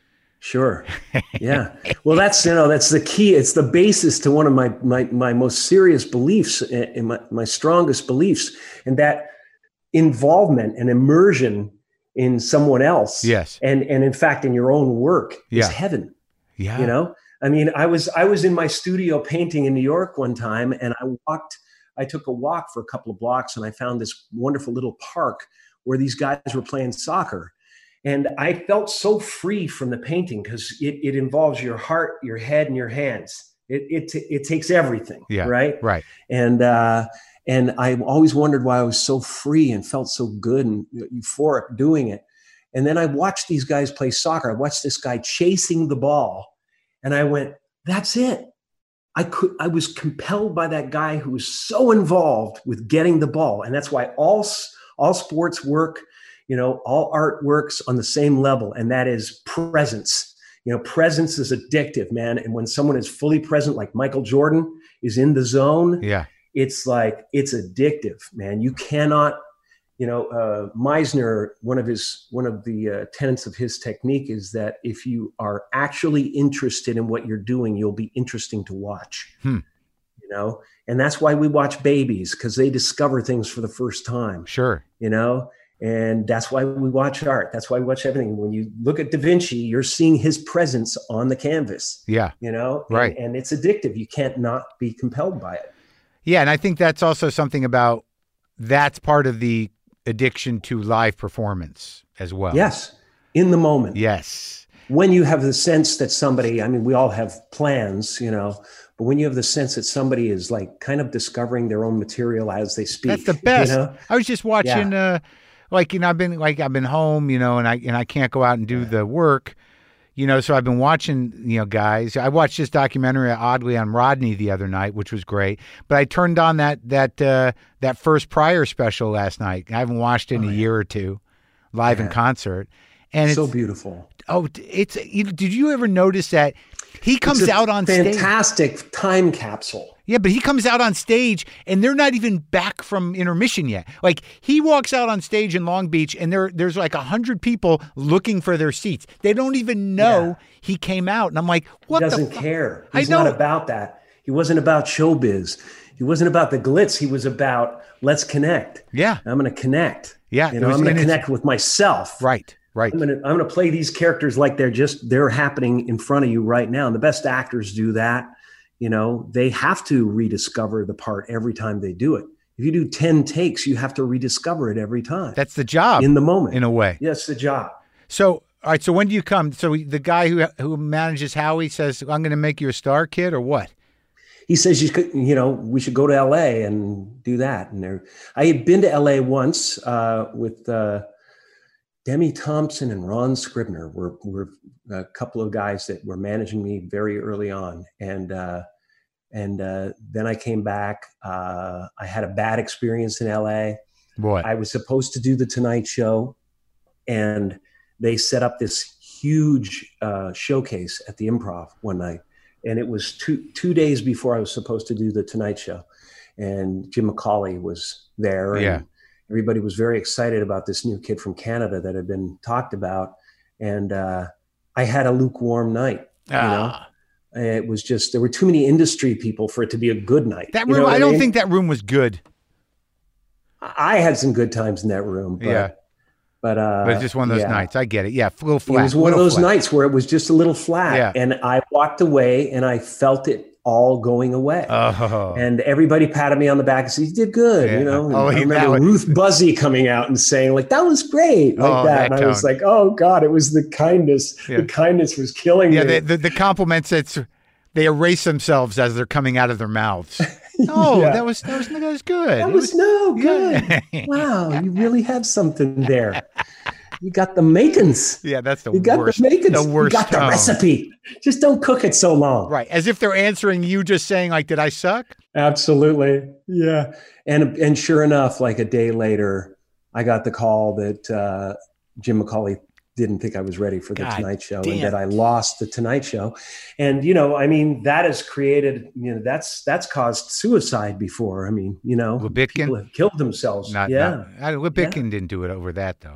Sure. Yeah. Well, that's, you know, that's the key. It's the basis to one of my, my, my most serious beliefs and my, my strongest beliefs. And that involvement and immersion in someone else. Yes. And, and in fact, in your own work yeah. is heaven. Yeah. You know, I mean, I was, I was in my studio painting in New York one time, and I walked, I took a walk for a couple of blocks, and I found this wonderful little park where these guys were playing soccer. And I felt so free from the painting because it, it involves your heart, your head, and your hands. It it it takes everything, yeah, right? Right. And uh, and I always wondered why I was so free and felt so good and euphoric doing it. And then I watched these guys play soccer. I watched this guy chasing the ball, and I went, "That's it." I could. I was compelled by that guy who was so involved with getting the ball, and that's why all all sports work. You know, all art works on the same level, and that is presence. You know, presence is addictive, man. And when someone is fully present, like Michael Jordan is in the zone, yeah, it's like, it's addictive, man. You cannot, you know, uh, Meisner, one of his, one of the uh, tenets of his technique is that if you are actually interested in what you're doing, you'll be interesting to watch. Hmm. You know, and that's why we watch babies, because they discover things for the first time. Sure. You know, and that's why we watch art. That's why we watch everything. When you look at Da Vinci, you're seeing his presence on the canvas. Yeah. You know, right. And, and it's addictive. You can't not be compelled by it. Yeah. And I think that's also something about, that's part of the addiction to live performance as well. Yes. In the moment. Yes. When you have the sense that somebody, I mean, we all have plans, you know, but when you have the sense that somebody is like kind of discovering their own material as they speak. That's the best. You know? I was just watching, yeah. uh, like, you know, I've been like, I've been home, you know, and I, and I can't go out and do yeah. the work, you know, so I've been watching, you know, guys. I watched this documentary oddly on Rodney the other night, which was great, but I turned on that, that, uh, that first Pryor special last night. I haven't watched it in oh, a yeah. year or two live yeah. in concert. And it's so it's so beautiful. Oh, it's, did you ever notice that he comes out on fantastic stage? Fantastic time capsule. Yeah, but he comes out on stage and they're not even back from intermission yet. Like he walks out on stage in Long Beach and there there's like a hundred people looking for their seats. They don't even know yeah. he came out. And I'm like, what he doesn't the fu- care. He's I know. not about that. He wasn't about showbiz. He wasn't about the glitz. He was about let's connect. Yeah. I'm going to connect. Yeah. You know, was, I'm going to connect with myself. Right. Right. I'm gonna I'm gonna play these characters like they're just they're happening in front of you right now. And the best actors do that. You know, they have to rediscover the part every time they do it. If you do ten takes, you have to rediscover it every time. That's the job in the moment, in a way. Yes, the job. So, all right. So when do you come? So the guy who who manages Howie says, "I'm going to make you a star, kid," or what? He says, "You could, you know, we should go to L A and do that." And there, I had been to L A once uh, with. Uh, Demi Thompson and Ron Scribner were, were a couple of guys that were managing me very early on. And, uh, and uh, then I came back. Uh, I had a bad experience in L A. Boy. I was supposed to do the Tonight Show, and they set up this huge uh, showcase at the Improv one night. And it was two, two days before I was supposed to do the Tonight Show. And Jim McCauley was there. And, yeah. Everybody was very excited about this new kid from Canada that had been talked about. And uh, I had a lukewarm night, you ah. know? It was just, there were too many industry people for it to be a good night. That you room, know I I don't mean? think that room was good. I had some good times in that room. But, yeah. But, uh, but it's just one of those yeah. nights. I get it. Yeah. A little flat. It was one of those flat. nights where it was just a little flat. Yeah. And I walked away and I felt it all going away. Oh. And everybody patted me on the back and said, "You did good." Yeah. You know, and oh, I remember was... Ruth Buzzy coming out and saying like, "That was great." Like oh, that. that and tone. I was like, "Oh God, it was the kindness. Yeah. The kindness was killing yeah, me." Yeah. The, the, the compliments, it's, they erase themselves as they're coming out of their mouths. Oh, yeah. that was, that was, that was good. That it was, was no good. Yeah. Wow. You really have something there. You got the makings. Yeah, that's the you got worst. The makings. The worst. You got tone. the recipe. Just don't cook it so long. Right, as if they're answering you, just saying like, "Did I suck?" Absolutely, yeah. And and sure enough, like a day later, I got the call that uh, Jim McCauley didn't think I was ready for the God Tonight Show, damn. and that I lost the Tonight Show. And you know, I mean, that has created, you know, that's that's caused suicide before. I mean, you know, Lebitkin people have killed themselves. Not, yeah, not, Lebitkin yeah. didn't do it over that though.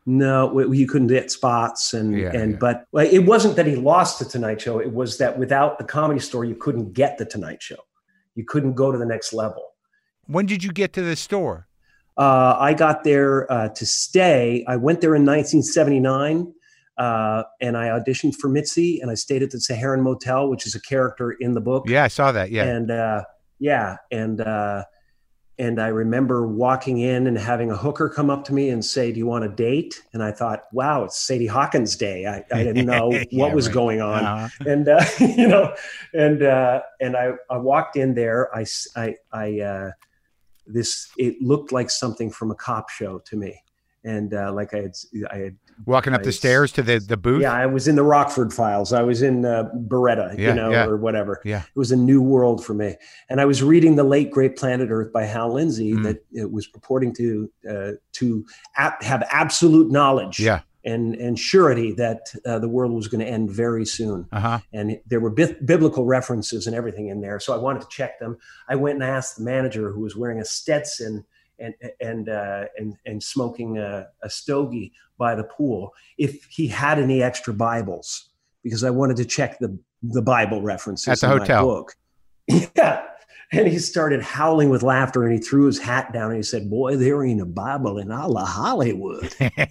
No, we, you couldn't get spots, and Yeah, and yeah. but like, it wasn't that he lost the Tonight Show. It was that without the Comedy Store, you couldn't get the Tonight Show. You couldn't go to the next level. When did you get to the store? Uh, I got there uh, to stay. I went there in nineteen seventy-nine, uh, and I auditioned for Mitzi, and I stayed at the Saharan Motel, which is a character in the book. Yeah, I saw that. Yeah, And uh, yeah, and uh, and I remember walking in and having a hooker come up to me and say, "Do you want a date?" And I thought, "Wow, it's Sadie Hawkins Day." I, I didn't know what Yeah, was right. going on, Uh-huh. and uh, you know, and uh, and I, I walked in there. I s- I I, uh, this it looked like something from a cop show to me, and uh, like I had I had. Walking up the Nice. stairs to the, the booth? Yeah, I was in the Rockford Files. I was in uh, Beretta, Yeah, you know, yeah. or whatever. Yeah. It was a new world for me. And I was reading The Late Great Planet Earth by Hal Lindsey Mm. that it was purporting to uh, to ab- have absolute knowledge Yeah. and, and surety that uh, the world was going to end very soon. Uh-huh. And there were bi- biblical references and everything in there. So I wanted to check them. I went and asked the manager, who was wearing a Stetson and and uh, and and smoking a, a stogie by the pool, if he had any extra Bibles, because I wanted to check the the Bible references At the in hotel. my book. Yeah. And he started howling with laughter, and he threw his hat down and he said, "Boy, there ain't a Bible in all of Hollywood."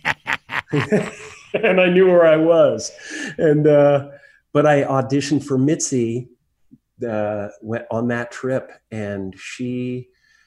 And I knew where I was. And uh, but I auditioned for Mitzi uh, went on that trip, and she,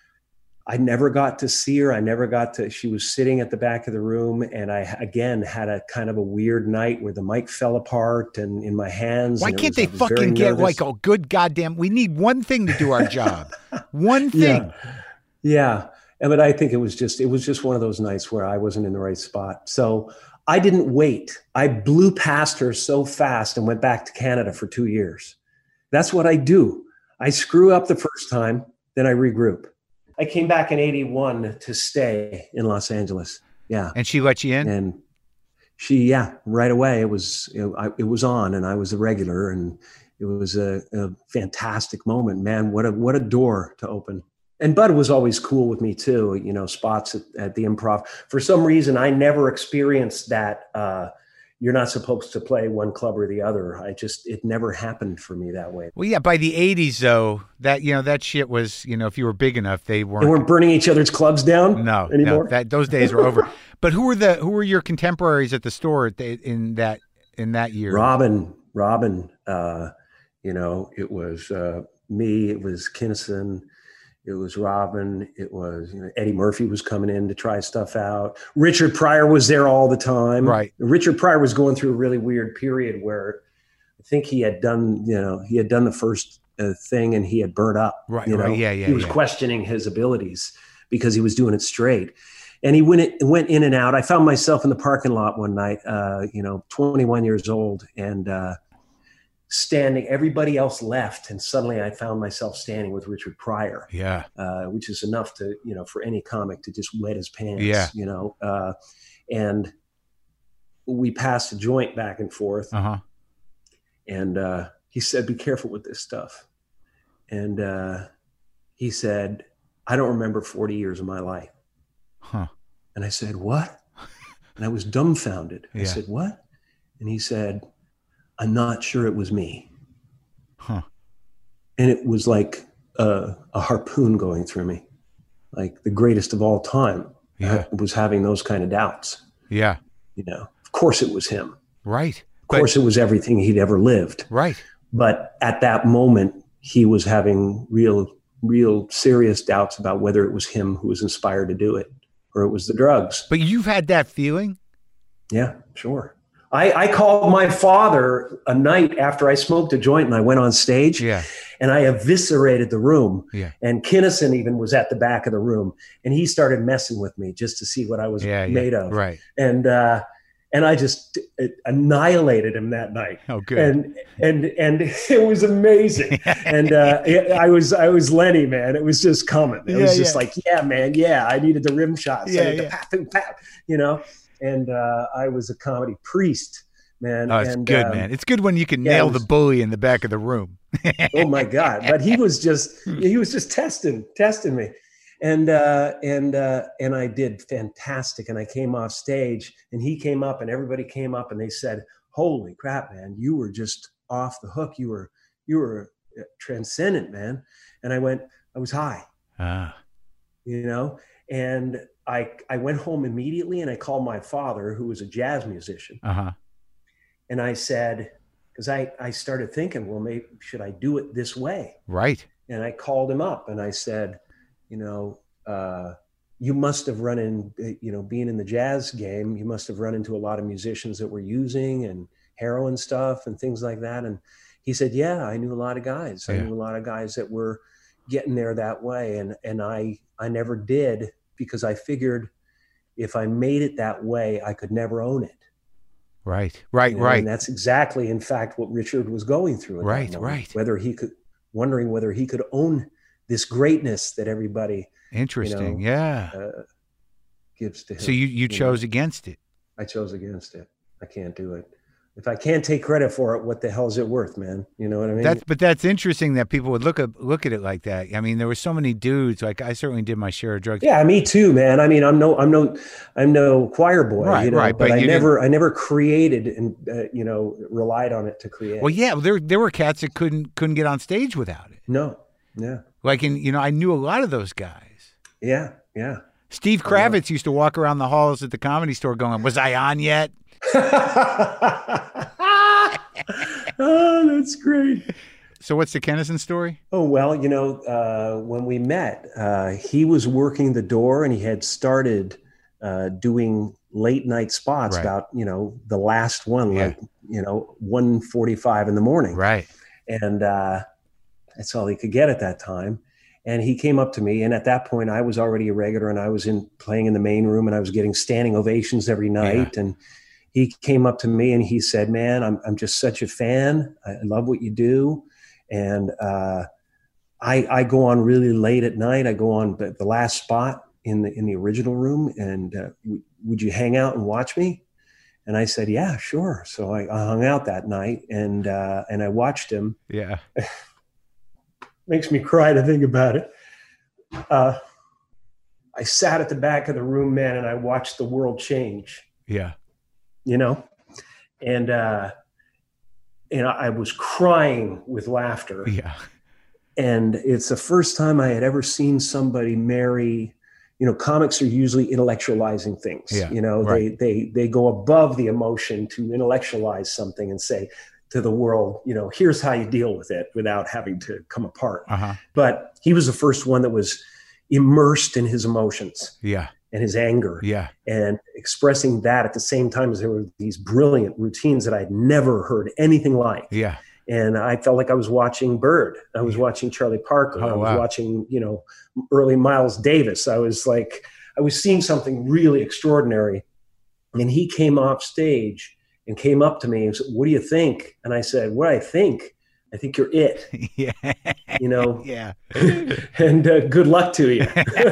I never got to see her. I never got to, she was sitting at the back of the room, and I, again, had a kind of a weird night where the mic fell apart and in my hands. Why and it can't was- they I was very fucking get nervous. like a good goddamn? We need one thing to do our job. One thing. Yeah. Yeah. And, but I think it was just, it was just one of those nights where I wasn't in the right spot. So I didn't wait. I blew past her so fast and went back to Canada for two years. That's what I do. I screw up the first time, then I regroup. I came back in eighty-one to stay in Los Angeles. Yeah. And she let you in? And she, yeah, right away it was, it, I, it was on, and I was a regular, and it was a, a fantastic moment, man. What a, what a door to open. And Bud was always cool with me too, you know, spots at, at the Improv. For some reason, I never experienced that. Uh, you're not supposed to play one club or the other. I just, it never happened for me that way. Well, yeah, by the eighties, though, that, you know, that shit was, you know, if you were big enough, they weren't. They weren't burning each other's clubs down no, anymore. no, that those days were over. But who were the, who were your contemporaries at the store at the, in that, in that year? Robin, Robin, uh, you know, it was uh, me, it was Kinnison, it was Robin, it was, you know, Eddie Murphy was coming in to try stuff out. Richard Pryor was there all the time. Right. Richard Pryor was going through a really weird period where I think he had done, you know, he had done the first uh, thing and he had burnt up. Right, You know? right, yeah, yeah, He was yeah. questioning his abilities because he was doing it straight. And he went went in and out. I found myself in the parking lot one night, uh, you know, twenty-one years old, and uh, standing. Everybody else left, and suddenly I found myself standing with Richard Pryor, Yeah. uh, which is enough to, you know, for any comic to just wet his pants. Yeah. You know, uh, and we passed a joint back and forth, Uh-huh. and uh, he said, "Be careful with this stuff." And uh, he said, "I don't remember forty years of my life." Huh. And I said, "What?" And I was dumbfounded. I Yeah. said, "What?" And he said, "I'm not sure it was me." Huh. And it was like a, a harpoon going through me, like the greatest of all time. Yeah. I was having those kind of doubts. Yeah. You know, of course it was him. Right. Of course it was everything he'd ever lived. Right. But at that moment, he was having real, real serious doubts about whether it was him who was inspired to do it or it was the drugs. But you've had that feeling? Yeah, sure. I, I called my father a night after I smoked a joint and I went on stage, Yeah. and I eviscerated the room. Yeah. And Kinnison even was at the back of the room, and he started messing with me just to see what I was Yeah. made yeah. of. Right. And uh, and I just annihilated him that night. Oh, good. And and and it was amazing. And uh, I was I was Lenny, man. It was just coming. It Yeah, was just yeah. like, yeah, man, yeah. I needed the rim shots. Yeah, I needed yeah. the pap and pap, you know. And uh, I was a comedy priest, man. Oh, it's and, good, um, man. It's good when you can yeah, it nail was- the bully in the back of the room. Oh my God! But he was just he was just testing testing me, And uh, and uh, and I did fantastic. And I came off stage, and he came up, and everybody came up, and they said, "Holy crap, man! You were just off the hook. You were you were transcendent, man." And I went, I was high, Ah. you know. And I I went home immediately, and I called my father, who was a jazz musician, Uh huh. and I said, because I I started thinking, well, maybe should I do it this way? Right. And I called him up, and I said, you know, uh, you must have run in, you know, being in the jazz game, you must have run into a lot of musicians that were using and heroin stuff and things like that. And he said, yeah, I knew a lot of guys. I Yeah. knew a lot of guys that were getting there that way. And, and I, I never did, because I figured if I made it that way, I could never own it. Right. Right. You know, right. And that's exactly, in fact, what Richard was going through. At Right, that moment, right. Whether he could, wondering whether he could own this greatness that everybody Interesting. you know, yeah. uh, gives to him. So you, you chose know? against it. I chose against it. I can't do it. If I can't take credit for it, what the hell is it worth, man? You know what I mean? That's, but that's interesting that people would look at look at it like that. I mean, there were so many dudes. Like I certainly did my share of drugs. Yeah, me too, man. I mean, I'm no, I'm no, I'm no choir boy, Right, you know, right, but, but I you never, I never created and uh, you know, relied on it to create. Well, yeah, there there were cats that couldn't couldn't get on stage without it. No, yeah, Like in you know, I knew a lot of those guys. yeah, yeah. Steve Kravitz used to walk around the halls at the Comedy Store going, "Was I on yet?" Oh, that's great. So what's the Kennison story? Oh, well, you know, uh, when we met, uh, he was working the door, and he had started uh, doing late night spots Right. about, you know, the last one, Yeah. like, you know, one forty-five in the morning. Right. And uh, that's all he could get at that time. And he came up to me, and at that point I was already a regular, and I was in playing in the main room, and I was getting standing ovations every night. And he came up to me and he said, "Man, I'm I'm just such a fan. I love what you do, and uh, I I go on really late at night. I go on the, the last spot in the in the original room, and uh, w- would you hang out and watch me?" And I said, "Yeah, sure." So I, I hung out that night, and uh, and I watched him. Yeah. Makes me cry to think about it. Uh, I sat at the back of the room, man, and I watched the world change. Yeah. You know, and uh, and I was crying with laughter. Yeah. And it's the first time I had ever seen somebody marry. You know, comics are usually intellectualizing things. Yeah, you know, right. they they they go above the emotion to intellectualize something and say to the world, you know, here's how you deal with it without having to come apart. Uh-huh. But he was the first one that was immersed in his emotions Yeah. and his anger. Yeah. And expressing that at the same time as there were these brilliant routines that I'd never heard anything like. Yeah. And I felt like I was watching Bird. I was Yeah. watching Charlie Parker. Oh, I was wow. watching, you know, early Miles Davis. I was like, I was seeing something really extraordinary. And he came off stage and came up to me and said, "What do you think?" And I said, "What I think? I think you're it, Yeah. you know, Yeah. and uh, good luck to you."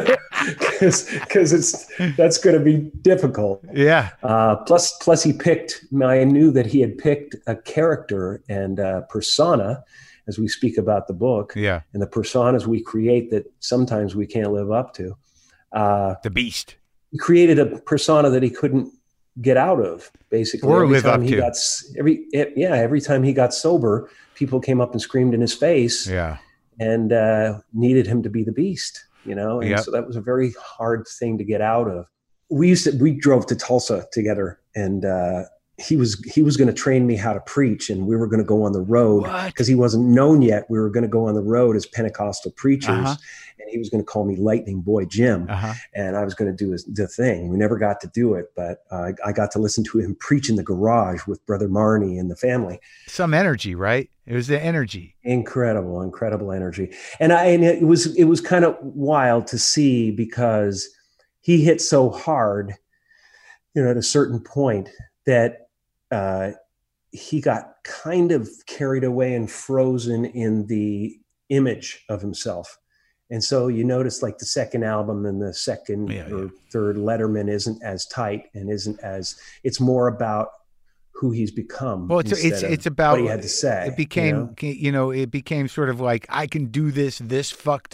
Because it's that's going to be difficult. Yeah. Uh, plus, plus he picked. I knew that he had picked a character and a persona, as we speak about the book, Yeah. and the personas we create that sometimes we can't live up to. Uh, The Beast. he created a persona that he couldn't get out of, basically. Or every live time up he to. got s- every it, yeah, every time he got sober, people came up and screamed in his face Yeah. and uh, needed him to be the Beast. You know, and Yep. so that was a very hard thing to get out of. We used to we drove to Tulsa together, and uh, he was he was going to train me how to preach, and we were going to go on the road What? because he wasn't known yet. We were going to go on the road as Pentecostal preachers, Uh-huh. and he was going to call me Lightning Boy Jim, Uh-huh. and I was going to do his, the thing. We never got to do it, but uh, I got to listen to him preach in the garage with Brother Marnie and the family. Some energy, right? It was the energy. Incredible, incredible energy. And I and it was it was kind of wild to see because he hit so hard, you know, at a certain point that uh, he got kind of carried away and frozen in the image of himself. And so you notice like the second album and the second Yeah, or yeah. third Letterman isn't as tight and isn't as, it's more about who he's become. Well, it's instead it's of it's about what he had to say. It became you know? you know, it became sort of like I can do this this fucked up.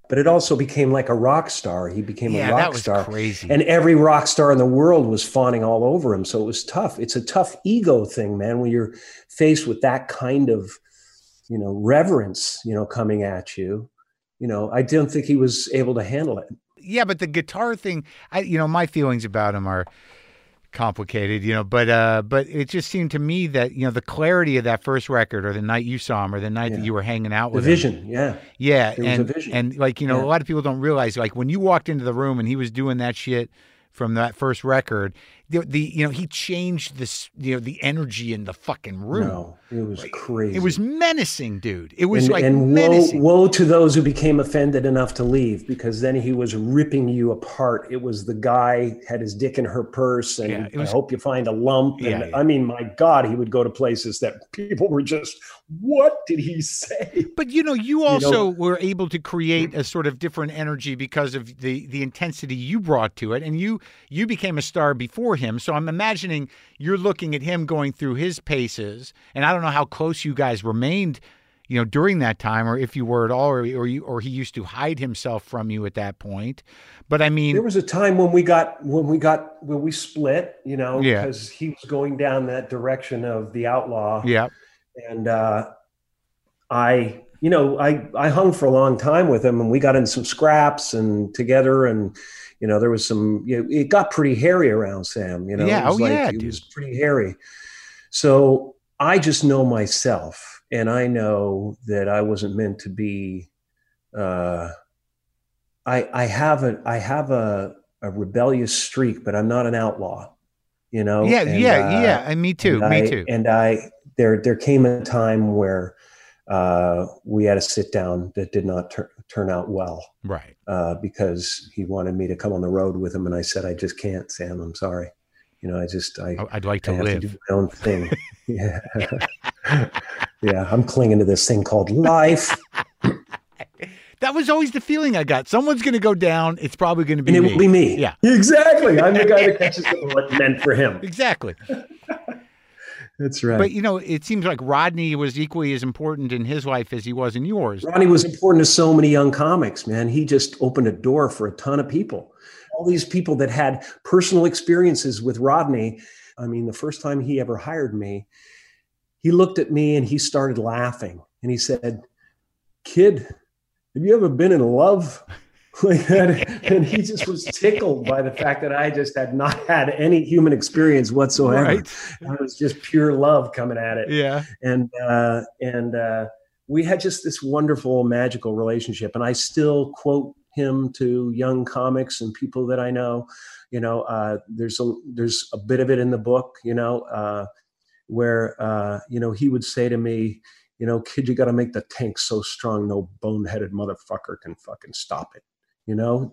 but it also became like a rock star. He became yeah, a rock that was star. Crazy. And every rock star in the world was fawning all over him. So it was tough. It's a tough ego thing, man, when you're faced with that kind of, you know, reverence, you know, coming at you. You know, I don't think he was able to handle it. Yeah, but the guitar thing, I, you know, my feelings about him are complicated, you know, but uh, but it just seemed to me that, you know, the clarity of that first record, or the night you saw him, or the night Yeah. that you were hanging out The with vision, him. yeah. Yeah, There was and a vision. and like, you know, Yeah. a lot of people don't realize, like, when you walked into the room and he was doing that shit from that first record, the, the you know, he changed this, you know, the energy in the fucking room. No, it was crazy. It was menacing, dude. It was and, like and woe, menacing. woe to those who became offended enough to leave, because then he was ripping you apart. It was the guy had his dick in her purse, and Yeah, it was- I hope you find a lump. And Yeah, yeah. I mean, my God, he would go to places that people were just, what did he say? But, you know, you also know- were able to create a sort of different energy because of the the intensity you brought to it, and you you became a star before him. So I'm imagining you're looking at him going through his paces, and I don't know how close you guys remained, you know, during that time, or if you were at all, or or, you, or he used to hide himself from you at that point. But I mean, There was a time when we got when we got when we split, you know, Yeah. because he was going down that direction of the outlaw. yeah, And uh, I, you know, I, I hung for a long time with him, and we got in some scraps and together, and, you know, there was some, you know, it got pretty hairy around Sam, you know, Yeah, it was oh, like, yeah, it dude. was pretty hairy. So I just know myself, and I know that I wasn't meant to be, uh, I, I have a, I have a, a rebellious streak, but I'm not an outlaw, you know? yeah, And, yeah, uh, yeah. And me too, and me I- too. And I, there, there came a time where uh, we had a sit down that did not tur- turn out well Right. uh, because he wanted me to come on the road with him, and I said, I just can't, Sam. I'm sorry. You know, I just, I, I- I'd like I to have live. to do my own thing. yeah, yeah. I'm clinging to this thing called life, That was always the feeling I got. Someone's going to go down. It's probably going to be and it me. will be me. Yeah. exactly. I'm the guy that catches the bullet meant for him. Exactly. That's right. But, you know, it seems like Rodney was equally as important in his life as he was in yours. Ronnie was important to so many young comics, man. He just opened a door for a ton of people. All these people that had personal experiences with Rodney. I mean, the first time he ever hired me, he looked at me and he started laughing. And he said, "Kid, have you ever been in love?" Like that. And he just was tickled by the fact that I just had not had any human experience whatsoever. Right. It was just pure love coming at it. Yeah. And uh, and uh, we had just this wonderful, magical relationship. And I still quote him to young comics and people that I know. You know, uh, there's a there's a bit of it in the book. You know, uh, where uh, you know he would say to me, you know, "Kid, you got to make the tank so strong, no boneheaded motherfucker can fucking stop it. You know,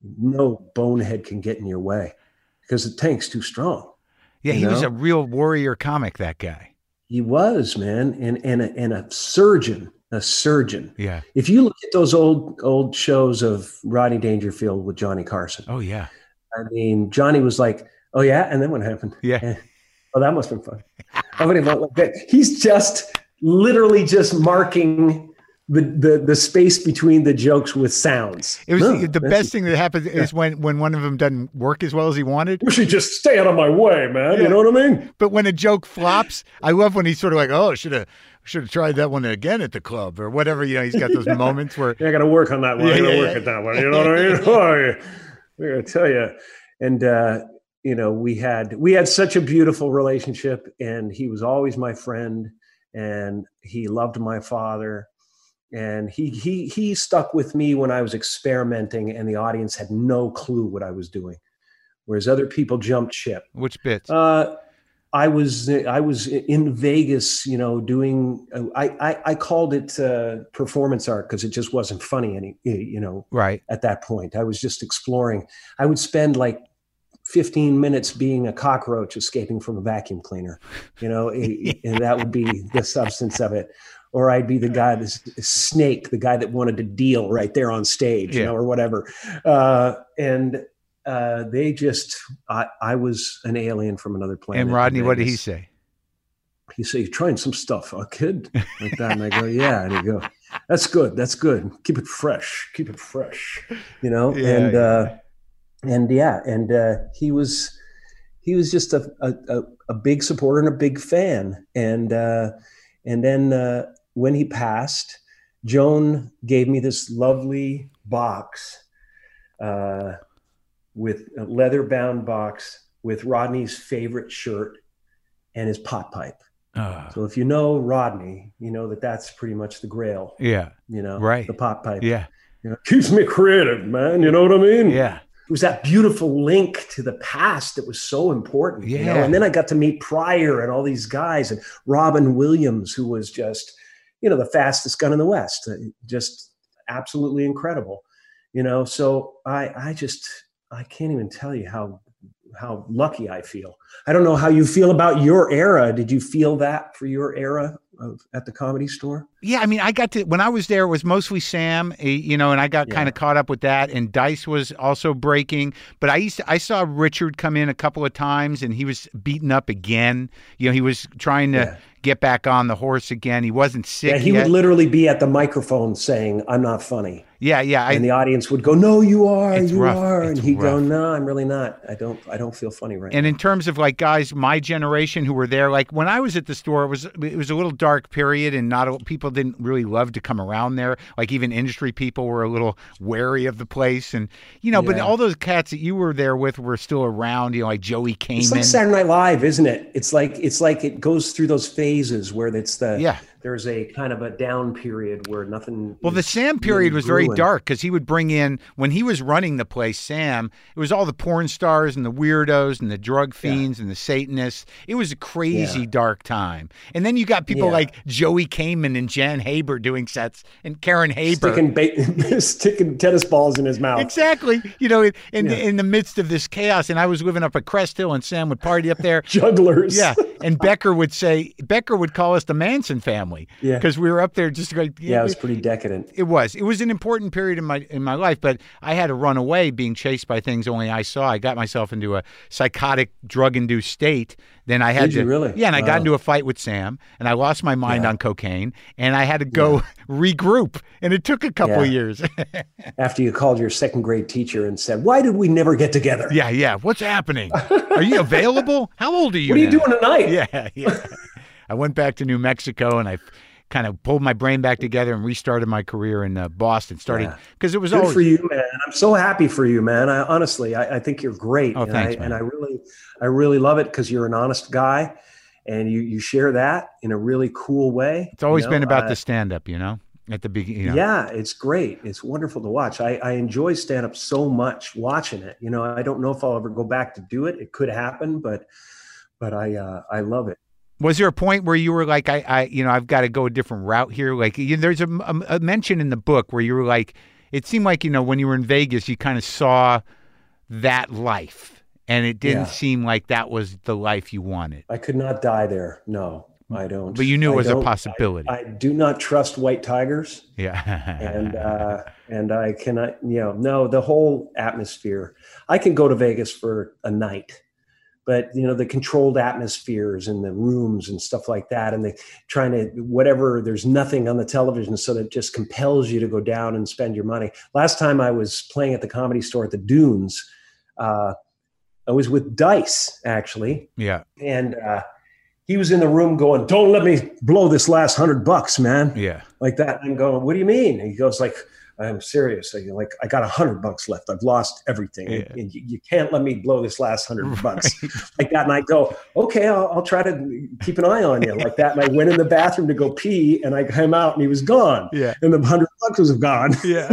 no bonehead can get in your way because the tank's too strong." Yeah, You he was know? a real warrior comic, that guy. He was, man, and and a, and a surgeon, a surgeon. Yeah. If you look at those old old shows of Rodney Dangerfield with Johnny Carson, Oh, yeah. I mean, Johnny was like, "Oh yeah," and then what happened? Yeah. Eh, oh, that must have been fun. I would have like that. He's just literally just marking the, the the space between the jokes with sounds. It was No, the that's- best thing that happens is when, when one of them doesn't work as well as he wanted. You should just stay out of my way, man. Yeah. You know what I mean? But when a joke flops, I love when he's sort of like, oh, should have should have tried that one again at the club or whatever. You know, he's got those moments where, Yeah, I got to work on that one. Yeah, I got to yeah, work yeah. at that one. You know what I mean? Oh, yeah. I gotta tell you. And uh, you know, we had we had such a beautiful relationship, and he was always my friend, and he loved my father, and he he he stuck with me when I was experimenting, and the audience had no clue what I was doing, whereas other people jumped ship. which bits? Uh, I was I was in Vegas, you know, doing. I I, I called it uh, performance art because it just wasn't funny any, you know, Right. at that point. I was just exploring. I would spend like fifteen minutes being a cockroach escaping from a vacuum cleaner, you know, and that would be the substance of it. Or I'd be the guy, this snake, the guy that wanted to deal right there on stage, you Yeah. know, or whatever. Uh, and uh, they just, I, I was an alien from another planet. And in Rodney, what did he Vegas. say? He said, "You're trying some stuff, huh, kid?" Like that. And I go, "Yeah." And he go, That's good. That's good. Keep it fresh. Keep it fresh. You know, Yeah, and yeah. uh, and yeah, and uh, he was he was just a, a a big supporter and a big fan. And uh, and then uh, when he passed, Joan gave me this lovely box, uh, with a leather bound box with Rodney's favorite shirt and his pot pipe. Uh, So if you know Rodney, you know that that's pretty much the grail. yeah. You know, Right. the pot pipe. Yeah. You know, keeps me creative, man. You know what I mean? Yeah. It was that beautiful link to the past that was so important. You know? Yeah. And then I got to meet Pryor and all these guys, and Robin Williams, who was just, you know, the fastest gun in the West, just absolutely incredible. You know, so I, I just, I can't even tell you how, how lucky I feel. I don't know how you feel about your era. Did you feel that for your era of, at the Comedy Store? Yeah, I mean, I got to, when I was there, it was mostly Sam, eh, you know, and I got Yeah. kind of caught up with that. And Dice was also breaking. But I used to, I saw Richard come in a couple of times, and he was beaten up again. You know, he was trying to Yeah. get back on the horse again. He wasn't sick Yeah, he yet. would literally be at the microphone saying, "I'm not funny." yeah, yeah. I, And the audience would go, "No, you are, It's you rough. are." It's And he'd go, rough. "No, I'm really not. I don't I don't feel funny right And now." in terms of like guys my generation who were there, like when I was at the store, it was it was a little dark period, and not a, people didn't really love to come around there. Like even industry people were a little wary of the place, and you know. But Yeah. all those cats that you were there with were still around. You know, like Joey Kamen. It's like Saturday Night Live, isn't it? It's like it's like it goes through those phases where it's the Yeah. there's a kind of a down period where nothing. Well, the is Sam period really was very brewing. dark because he would bring in, when he was running the place, Sam, it was all the porn stars and the weirdos and the drug fiends and the Satanists. It was a crazy Yeah. dark time. And then you got people Yeah. like Joey Kamen and Jan Haber doing sets, and Karen Haber. Sticking, ba- sticking tennis balls in his mouth. Exactly. You know, in, in, Yeah. in the midst of this chaos. And I was living up at Crest Hill, and Sam would party up there. Jugglers. Yeah. And Becker would say, Becker would call us the Manson family. Yeah. Because we were up there just like, Yeah, it was pretty decadent. It was. It was an important period in my in my life, but I had to run away being chased by things only I saw. I got myself into a psychotic, drug-induced state. Then I had Did you to really? Yeah, and I got Wow. into a fight with Sam, and I lost my mind Yeah. on cocaine, and I had to go regroup, and it took a couple of Yeah. years. After you called your second grade teacher and said, "Why did we never get together? yeah, yeah. What's happening? Are you available? How old are you? What are you now?" doing tonight?" Yeah, yeah. I went back to New Mexico, and I kind of pulled my brain back together and restarted my career in uh, Boston. Started Yeah. because it was Good always for you, man. I'm so happy for you, man. I honestly, I, I think you're great. Oh, and thanks, I, man. And I really, I really love it because you're an honest guy, and you you share that in a really cool way. It's always you know? been about I- the stand-up, you know, at the beginning. You know. Yeah, it's great. It's wonderful to watch. I, I enjoy stand up so much watching it. You know, I don't know if I'll ever go back to do it. It could happen, but but I uh, I love it. Was there a point where you were like, I, I you know, I've got to go a different route here? Like, you, there's a, a, a mention in the book where you were like, it seemed like, you know, when you were in Vegas, you kind of saw that life, and it didn't Yeah. seem like that was the life you wanted. I could not die there. No, I don't. But you knew it I was a don't- possibility. I, I do not trust white tigers. Yeah. and uh, and I cannot, you know, no, the whole atmosphere. I can go to Vegas for a night, but you know, the controlled atmospheres and the rooms and stuff like that, and the trying to whatever. There's nothing on the television, so that just compels you to go down and spend your money. Last time I was playing at the Comedy Store at the Dunes, uh, I was with Dice actually, yeah. and uh, he was in the room going, "Don't let me blow this last hundred bucks, man." Yeah. Like that. I'm going, "What do you mean?" And he goes like, "I'm serious. I, like, I got a hundred bucks left. I've lost everything. Yeah. And you, you can't let me blow this last hundred bucks." Like that. And I go, "Okay, I'll, I'll try to keep an eye on you," like that. And I went in the bathroom to go pee, and I came out and he was gone. Yeah. And the hundred bucks was gone. Yeah.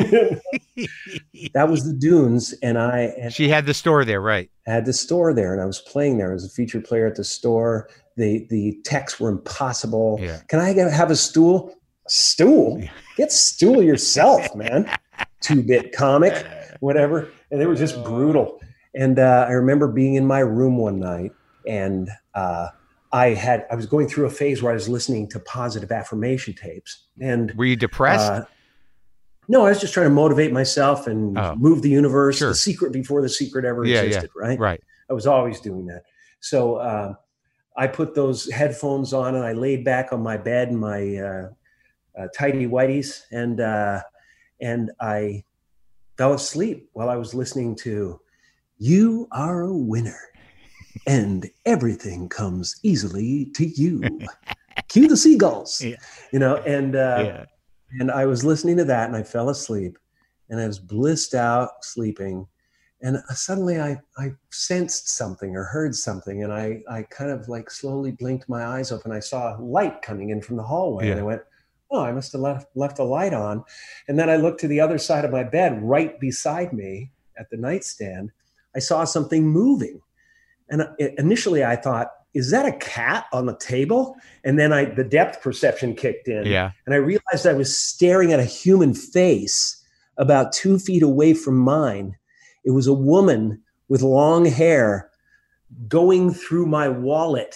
That was the Dunes. And I and She had the store there, right? had the store there, and I was playing there. I was a featured player at the store. The, the techs were impossible. Yeah. Can I get, have a stool? A stool? Get stool yourself, man. Two-bit comic, whatever. And they were just brutal. And uh, I remember being in my room one night, and uh, I had I was going through a phase where I was listening to positive affirmation tapes. And Were you depressed? uh, no, I was just trying to motivate myself and Oh. move the universe. Sure. The secret before the secret ever Yeah, yeah. existed, right? right. I was always doing that. So um, I put those headphones on and I laid back on my bed, and my uh, uh, tidy whities, and uh, and I fell asleep while I was listening to "You Are a Winner," and everything comes easily to you. Cue the seagulls, Yeah. you know, and uh, Yeah. and I was listening to that, and I fell asleep, and I was blissed out sleeping, and suddenly I I sensed something or heard something, and I I kind of like slowly blinked my eyes open. I saw light coming in from the hallway, Yeah. and I went, "Oh, I must have left left the light on," and then I looked to the other side of my bed, right beside me at the nightstand. I saw something moving, and initially I thought, is that a cat on the table? And then I, the depth perception kicked in. Yeah. And I realized I was staring at a human face about two feet away from mine. It was a woman with long hair going through my wallet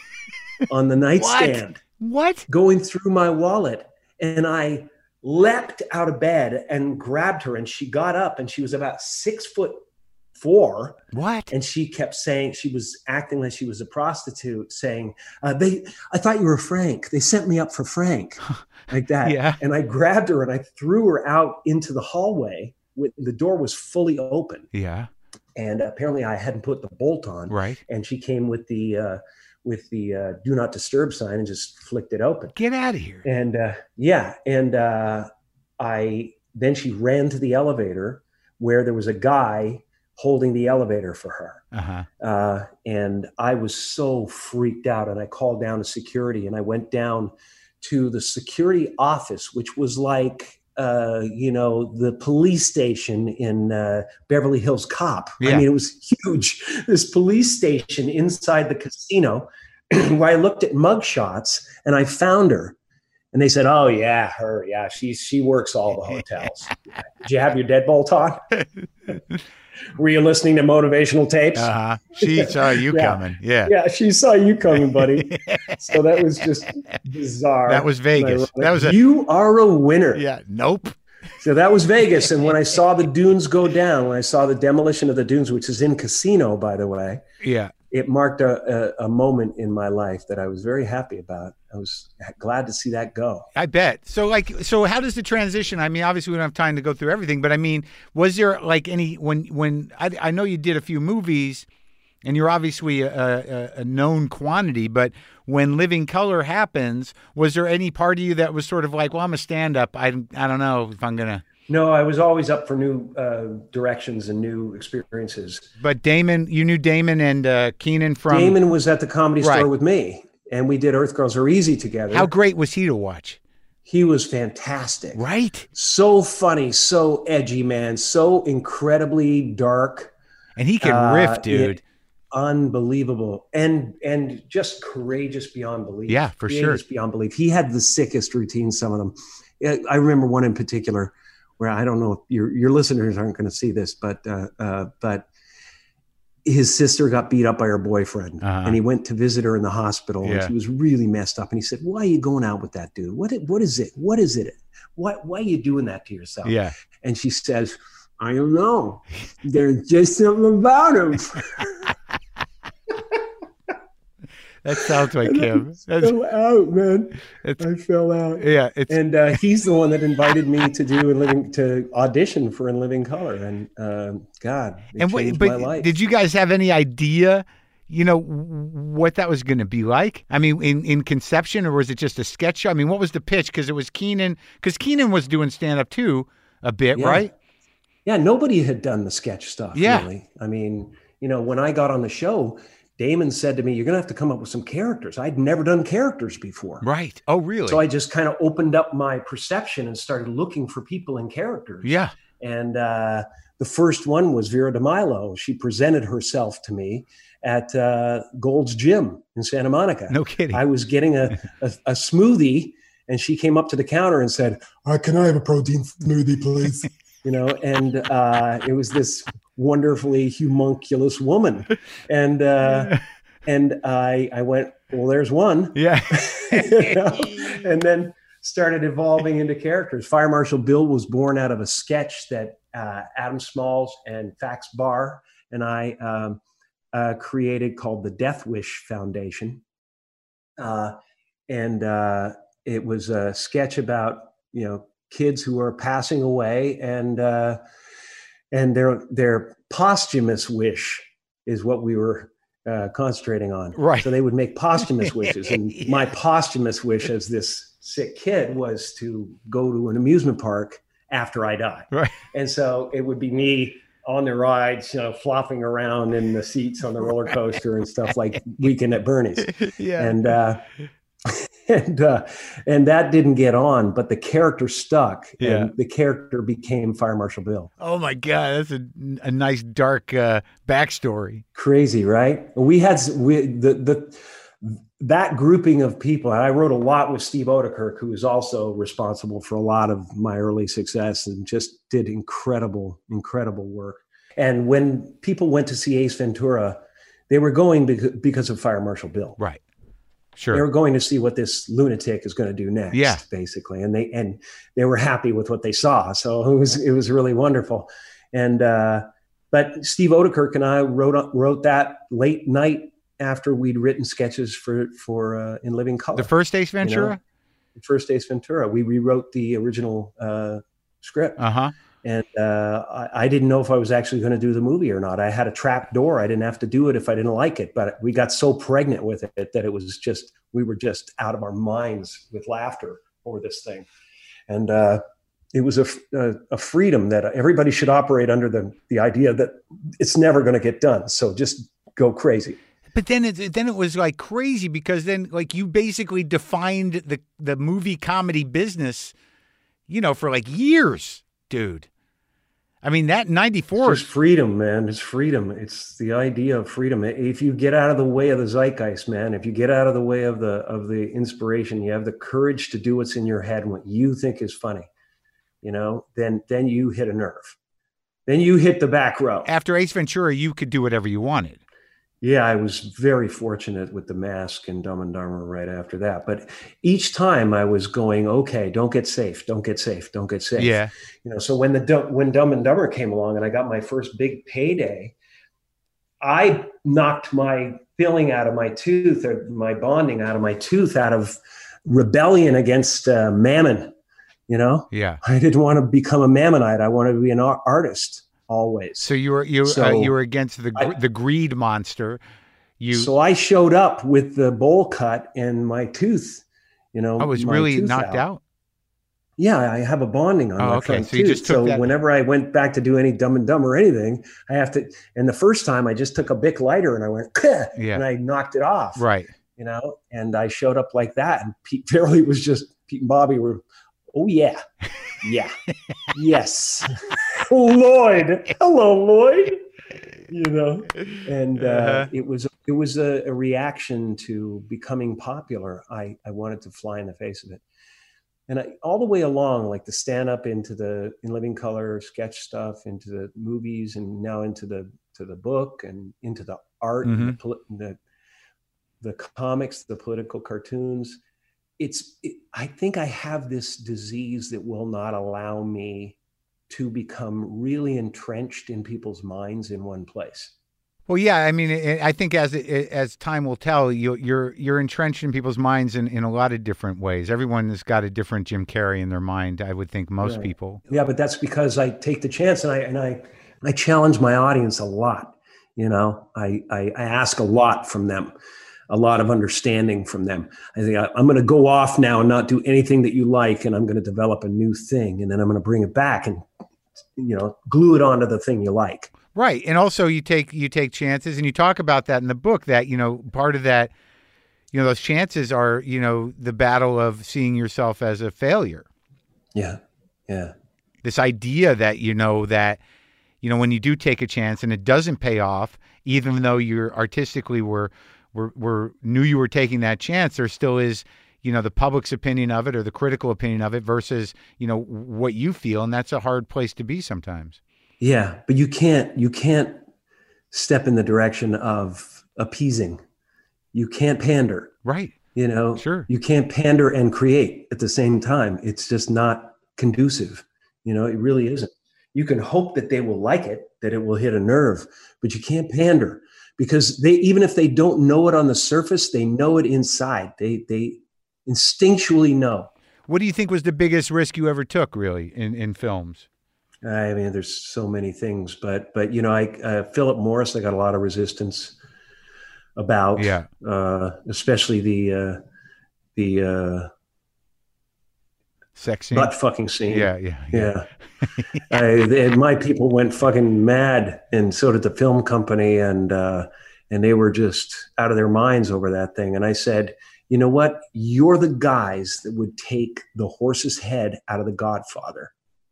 on the nightstand. What? What? Going through my wallet. And I leapt out of bed and grabbed her, and she got up, and she was about six foot four. What? And she kept saying, she was acting like she was a prostitute, saying, uh, they, I thought you were Frank. They sent me up for Frank, like that. Yeah. And I grabbed her and I threw her out into the hallway. With, the door was fully open. Yeah. And apparently I hadn't put the bolt on. Right. And she came with the, uh, with the uh, do not disturb sign and just flicked it open. Get out of here. And uh, yeah. And uh, I, then she ran to the elevator where there was a guy holding the elevator for her. Uh-huh. Uh, and I was so freaked out, and I called down to security, and I went down to the security office, which was like, uh, you know, the police station in uh, Beverly Hills Cop. Yeah. I mean, it was huge. This police station inside the casino where I looked at mugshots and I found her. And they said, "Oh yeah, her, yeah, she she works all the hotels." Did you have your deadbolt on? Were you listening to motivational tapes? Uh-huh. She saw you Yeah. coming. Yeah. Yeah, she saw you coming, buddy. So that was just bizarre. That was Vegas. That was a- You are a winner. Yeah. Nope. So that was Vegas. And when I saw the dunes go down, when I saw the demolition of the dunes, which is in Casino, by the way, Yeah. it marked a, a, a moment in my life that I was very happy about. I was glad to see that go. I bet. So like, so how does the transition? I mean, obviously we don't have time to go through everything, but I mean, was there like any, when, when I, I know you did a few movies and you're obviously a, a, a known quantity, but when Living Color happens, was there any part of you that was sort of like, well, I'm a stand-up. I, I don't know if I'm going to. No, I was always up for new uh, directions and new experiences. But Damon, you knew Damon and uh, Keenan from. Damon was at the Comedy Right. Store with me, and we did Earth Girls Are Easy together. How great was he to watch? He was fantastic. Right. So funny, so edgy, man, so incredibly dark. And he can Uh, riff, dude. yeah, unbelievable. And and just courageous beyond belief. Yeah, for sure. Courageous beyond belief. He had the sickest routines, some of them. Yeah, I remember one in particular where I don't know if your your listeners aren't going to see this, but uh, uh, but his sister got beat up by her boyfriend, Uh-huh. and he went to visit her in the hospital, Yeah. and she was really messed up. And he said, "Why are you going out with that dude? What what is it? What is it? Why why are you doing that to yourself?" Yeah. And she says, "I don't know. There's just something about him." That sounds like him. I That's, fell out, man. it's, I fell out. yeah. It's And uh, he's the one that invited me to do in living to audition for In Living Color, and um, God, it and wait, changed but my life. did you guys have any idea, you know, what that was going to be like? I mean, in, in conception, or was it just a sketch show? I mean, what was the pitch? Because it was Keenan, because Keenan was doing stand up too a bit, Yeah. right? Yeah, nobody had done the sketch stuff. Yeah. Really. I mean, you know, when I got on the show, Damon said to me, "You're going to have to come up with some characters." I'd never done characters before. Right. Oh, really? So I just kind of opened up my perception and started looking for people in characters. yeah. And uh, the first one was Vera DeMilo. She presented herself to me at uh, Gold's Gym in Santa Monica. No kidding. I was getting a, a, a smoothie, and she came up to the counter and said, uh, "Can I have a protein smoothie, please?" You know, and uh, it was this wonderfully homunculus woman. And uh, and I I went, "Well, there's one." yeah. You know? And then started evolving into characters. Fire Marshal Bill was born out of a sketch that uh, Adam Smalls and Fax Barr and I um, uh, created called the Death Wish Foundation. Uh, and uh, it was a sketch about, you know, kids who are passing away, and uh, and their their posthumous wish is what we were uh, concentrating on. Right. So they would make posthumous wishes, and Yeah. my posthumous wish as this sick kid was to go to an amusement park after I die. Right. And so it would be me on the rides, you know, flopping around in the seats on the roller coaster and stuff like Weekend at Bernie's. Yeah. And, uh, and, uh, and that didn't get on, but the character stuck, Yeah. and the character became Fire Marshal Bill. Oh my God, that's a, a nice dark uh, backstory. Crazy, right? We had we, the, the, that grouping of people, and I wrote a lot with Steve Odekirk, who was also responsible for a lot of my early success and just did incredible, incredible work. And when people went to see Ace Ventura, they were going because, because of Fire Marshal Bill. Right. They Sure. were going to see what this lunatic is going to do next, Yeah. basically. And they and they were happy with what they saw. So it was it was really wonderful. And uh, but Steve Odekirk and I wrote wrote that late night after we'd written sketches for for uh, In Living Color. The first Ace you know? Ventura? The first Ace Ventura. We rewrote the original uh, script. Uh-huh. And uh, I, I didn't know if I was actually going to do the movie or not. I had a trap door. I didn't have to do it if I didn't like it. But we got so pregnant with it that it was just, we were just out of our minds with laughter over this thing. And uh, it was a, a, a freedom that everybody should operate under, the, the idea that it's never going to get done. So just go crazy. But then it then it was like crazy, because then like you basically defined the the movie comedy business, you know, for like years, dude. I mean, that ninety-four It's just freedom, man. It's freedom. It's the idea of freedom. If you get out of the way of the zeitgeist, man, if you get out of the way of the of the inspiration, you have the courage to do what's in your head and what you think is funny, you know, then then you hit a nerve. Then you hit the back row. After Ace Ventura, you could do whatever you wanted. Yeah, I was very fortunate with The Mask and Dumb and Dumber right after that. But each time I was going, okay, don't get safe, don't get safe, don't get safe. Yeah. You know, so when the when Dumb and Dumber came along and I got my first big payday, I knocked my filling out of my tooth, or my bonding out of my tooth, out of rebellion against uh, Mammon. You know, Yeah. I didn't want to become a Mammonite. I wanted to be an ar- artist. Always. So you were you So uh, you were against the gr- I- the greed monster. You So I showed up with the bowl cut and my tooth, you know. I was my really tooth knocked out. Yeah, I have a bonding on Oh, my okay. front So you tooth. just took so that- whenever I went back to do any Dumb and Dumber or anything, I have to. And the first time I just took a Bic lighter and I went, Yeah. and I knocked it off. Right. You know, and I showed up like that, and Pete Fairley was just Pete and Bobby were, oh yeah, yeah, yes. Lloyd, hello, Lloyd. You know, and uh, Uh-huh. it was it was a, a reaction to becoming popular. I I wanted to fly in the face of it, and I, all the way along, like the stand up into the In Living Color sketch stuff, into the movies, and now into the to the book and into the art, and the, poli- the the comics, the political cartoons. It's it, I think I have this disease that will not allow me to become really entrenched in people's minds in one place. Well, yeah. I mean, it, I think as it, as time will tell, you, you're you're entrenched in people's minds in, in a lot of different ways. Everyone has got a different Jim Carrey in their mind. I would think most Right. people. Yeah, but that's because I take the chance, and I and I I challenge my audience a lot. You know, I I, I ask a lot from them, a lot of understanding from them. I think I, I'm going to go off now and not do anything that you like, and I'm going to develop a new thing, and then I'm going to bring it back and, you know, glue it onto the thing you like. Right. And also you take you take chances, and you talk about that in the book, that, you know, part of that, you know, those chances are, you know, the battle of seeing yourself as a failure. Yeah, yeah. This idea that, you know, that, you know, when you do take a chance and it doesn't pay off, even though you're artistically were were, were knew you were taking that chance, there still is, you know, the public's opinion of it or the critical opinion of it versus, you know, what you feel. And that's a hard place to be sometimes. Yeah, but you can't you can't step in the direction of appeasing. You can't pander. Right. You know, Sure. You can't pander and create at the same time. It's just not conducive. You know, it really isn't. You can hope that they will like it, that it will hit a nerve, but you can't pander, because they, even if they don't know it on the surface, they know it inside. They they Instinctually know. What do you think was the biggest risk you ever took, really, in, in films? I mean, there's so many things, but but you know, I uh, Philip Morris, I got a lot of resistance about, yeah, uh, especially the uh, the uh, sex scene, butt fucking scene. Yeah, yeah, yeah. yeah. I, and my people went fucking mad, and so did the film company, and uh, and they were just out of their minds over that thing. And I said, you know what? You're the guys that would take the horse's head out of The Godfather.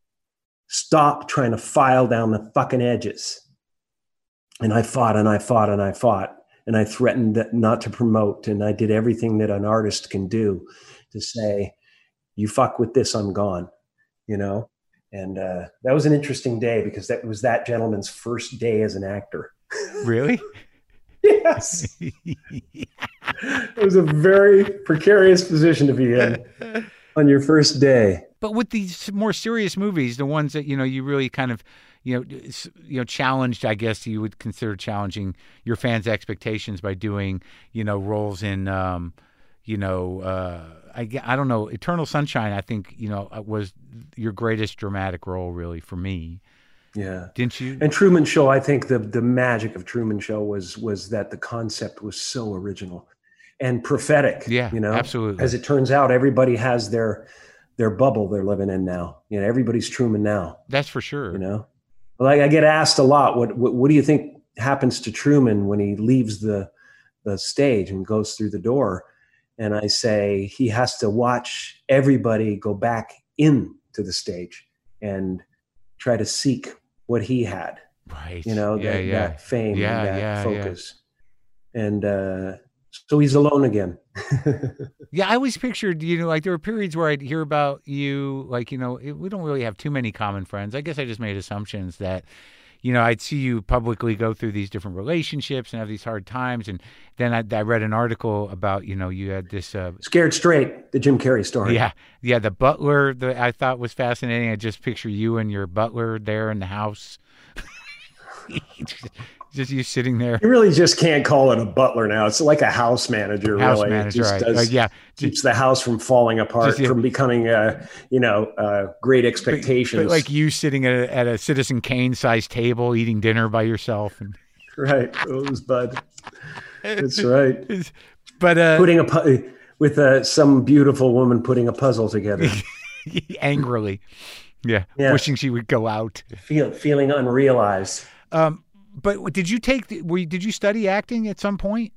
Stop trying to file down the fucking edges. And I fought and I fought and I fought. And I threatened that not to promote. And I did everything that an artist can do to say, you fuck with this, I'm gone. You know? And uh, that was an interesting day because that was that gentleman's first day as an actor. Really? Yes. It was a very precarious position to be in on your first day. But with these more serious movies, the ones that, you know, you really kind of, you know, you know, challenged, I guess you would consider challenging your fans' expectations by doing, you know, roles in, um, you know, uh, I, I don't know, Eternal Sunshine, I think, you know, was your greatest dramatic role, really, for me. Yeah. Didn't you? And Truman Show, I think the the magic of Truman Show was was that the concept was so original and prophetic. Yeah, you know, absolutely. As it turns out, everybody has their their bubble they're living in now. You know, everybody's Truman now. That's for sure. You know, like I get asked a lot, what what, what do you think happens to Truman when he leaves the the stage and goes through the door? And I say he has to watch everybody go back into the stage and try to seek what he had, right? You know, yeah, that, yeah. that fame, yeah, and that yeah, focus, yeah. and uh, so he's alone again. Yeah, I always pictured, you know, like there were periods where I'd hear about you, like, you know, it, we don't really have too many common friends. I guess I just made assumptions that, you know, I'd see you publicly go through these different relationships and have these hard times, and then I, I read an article about, you know, you had this uh, Scared Straight, the Jim Carrey story. Yeah, yeah, the butler that I thought was fascinating. I just picture you and your butler there in the house, just, just you sitting there. You really just can't call it a butler now. It's like a house manager. House really, manager, it just right? does, uh, yeah, keeps the house from falling apart, just, yeah. from becoming a, you know, uh, great expectations. But, but like you sitting at a, at a Citizen Kane sized table eating dinner by yourself, and right, Rosebud. That's right. But uh, putting a pu- with uh, some beautiful woman putting a puzzle together, angrily, yeah, yeah, wishing she would go out, Feel, feeling unrealized. Um, but did you take? Were you, did you study acting at some point?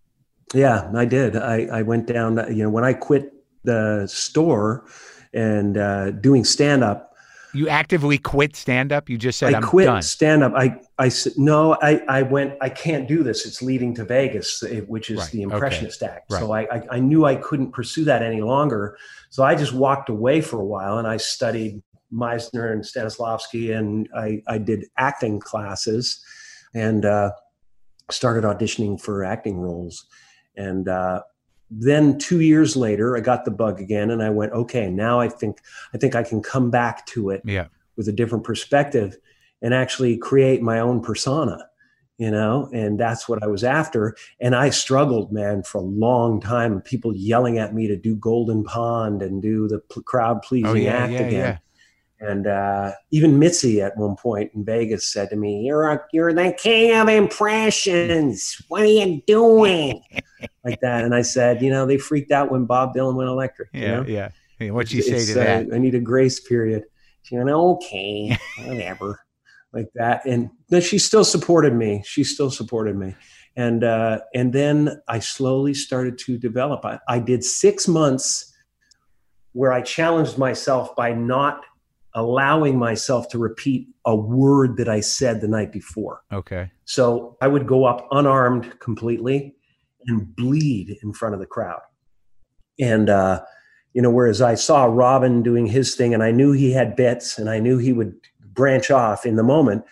Yeah, I did. I, I went down. You know, when I quit the store and uh, doing stand up. You actively quit stand up? You just said, I I'm quit done. stand up. I, I said, no, I, I went, I can't do this. It's leading to Vegas, which is right. the Impressionist okay. act. Right. So I, I, I knew I couldn't pursue that any longer. So I just walked away for a while and I studied Meisner and Stanislavski, and I, I did acting classes and uh, started auditioning for acting roles. And uh, then two years later, I got the bug again, and I went, okay, now I think I think I can come back to it yeah. with a different perspective and actually create my own persona, you know, and that's what I was after. And I struggled, man, for a long time. People yelling at me to do Golden Pond and do the p- crowd pleasing oh, yeah, act yeah, again. Yeah. And uh, even Mitzi at one point in Vegas said to me, you're a, you're the king of impressions. What are you doing? Like that. And I said, you know, they freaked out when Bob Dylan went electric. Yeah, you know? yeah. Hey, what'd you say It's, to uh, that? I need a grace period. She went, okay, whatever. Like that. And then she still supported me. She still supported me. And uh, and then I slowly started to develop. I, I did six months where I challenged myself by not allowing myself to repeat a word that I said the night before. Okay. So I would go up unarmed completely and bleed in front of the crowd. And, uh, you know, whereas I saw Robin doing his thing and I knew he had bits and I knew he would branch off in the moment,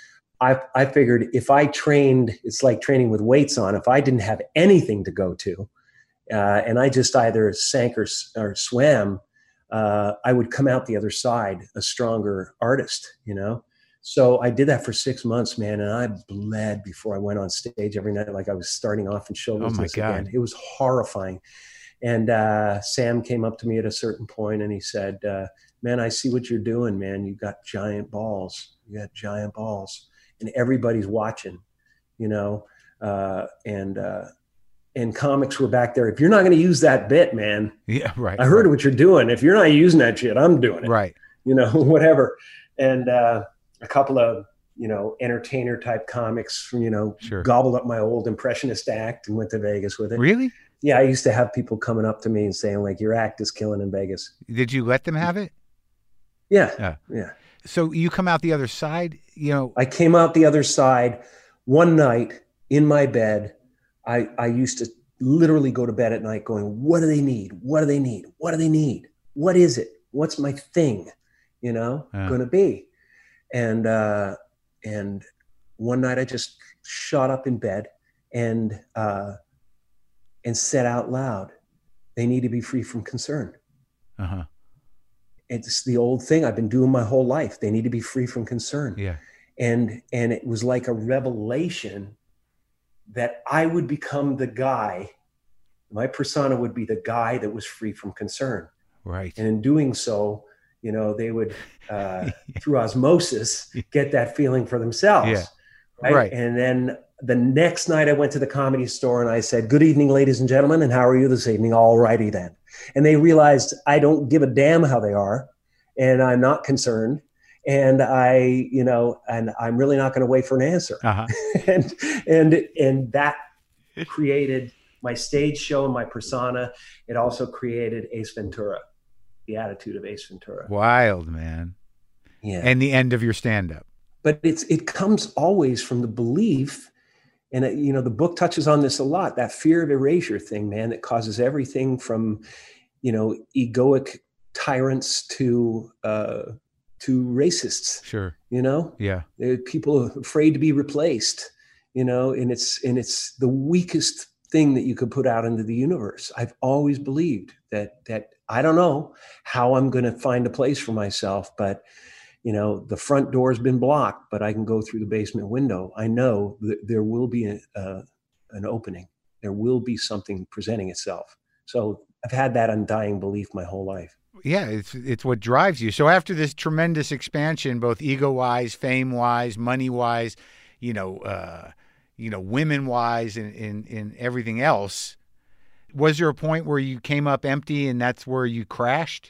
I, I figured if I trained, it's like training with weights on, if I didn't have anything to go to, uh, and I just either sank or, or swam, Uh, I would come out the other side a stronger artist, you know? So I did that for six months, man. And I bled before I went on stage every night. Like I was starting off in show business oh my God. again. It was horrifying. And uh, Sam came up to me at a certain point and he said, uh, man, I see what you're doing, man. You got giant balls. You got giant balls. And everybody's watching, you know, uh, and uh, and comics were back there. If you're not going to use that bit, man, yeah, right. I heard right. what you're doing. If you're not using that shit, I'm doing it. Right. You know, whatever. And uh, a couple of, you know, entertainer type comics, you know, sure. gobbled up my old impressionist act and went to Vegas with it. Really? Yeah. I used to have people coming up to me and saying like, your act is killing in Vegas. Did you let them have it? Yeah. Yeah. Yeah. So you come out the other side, you know. I came out the other side one night in my bed. I, I used to literally go to bed at night going, what do they need? What do they need? What do they need? What is it? What's my thing, you know, uh. going to be? And, uh, and one night I just shot up in bed and, uh, and said out loud, they need to be free from concern. Uh-huh. It's the old thing I've been doing my whole life. They need to be free from concern. Yeah. And, and it was like a revelation that I would become the guy, my persona would be the guy that was free from concern. Right. And in doing so, you know, they would, uh, through osmosis, get that feeling for themselves. Yeah. Right? Right. And then the next night I went to the Comedy Store and I said, good evening, ladies and gentlemen. And how are you this evening? All righty then. And they realized I don't give a damn how they are. And I'm not concerned. And I, you know, and I'm really not going to wait for an answer. Uh-huh. and, and, and that created my stage show and my persona. It also created Ace Ventura, the attitude of Ace Ventura. Wild, man. Yeah. And the end of your stand-up. But it's, it comes always from the belief, and it, you know, the book touches on this a lot, that fear of erasure thing, man, that causes everything from, you know, egoic tyrants to, uh, to racists. Sure. You know? Yeah. They're people are afraid to be replaced, you know, and it's, and it's the weakest thing that you could put out into the universe. I've always believed that, that I don't know how I'm going to find a place for myself, but you know, the front door has been blocked, but I can go through the basement window. I know that there will be a, uh, an opening. There will be something presenting itself. So I've had that undying belief my whole life. Yeah, it's it's what drives you. So after this tremendous expansion, both ego-wise, fame-wise, money-wise, you know, uh, you know, women-wise, and in in everything else, was there a point where you came up empty and that's where you crashed?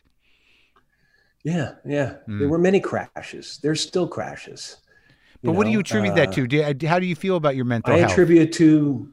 Yeah, yeah. Mm. There were many crashes. There's still crashes. But what know? do you attribute uh, that to? Do, how do you feel about your mental I health? I attribute it to,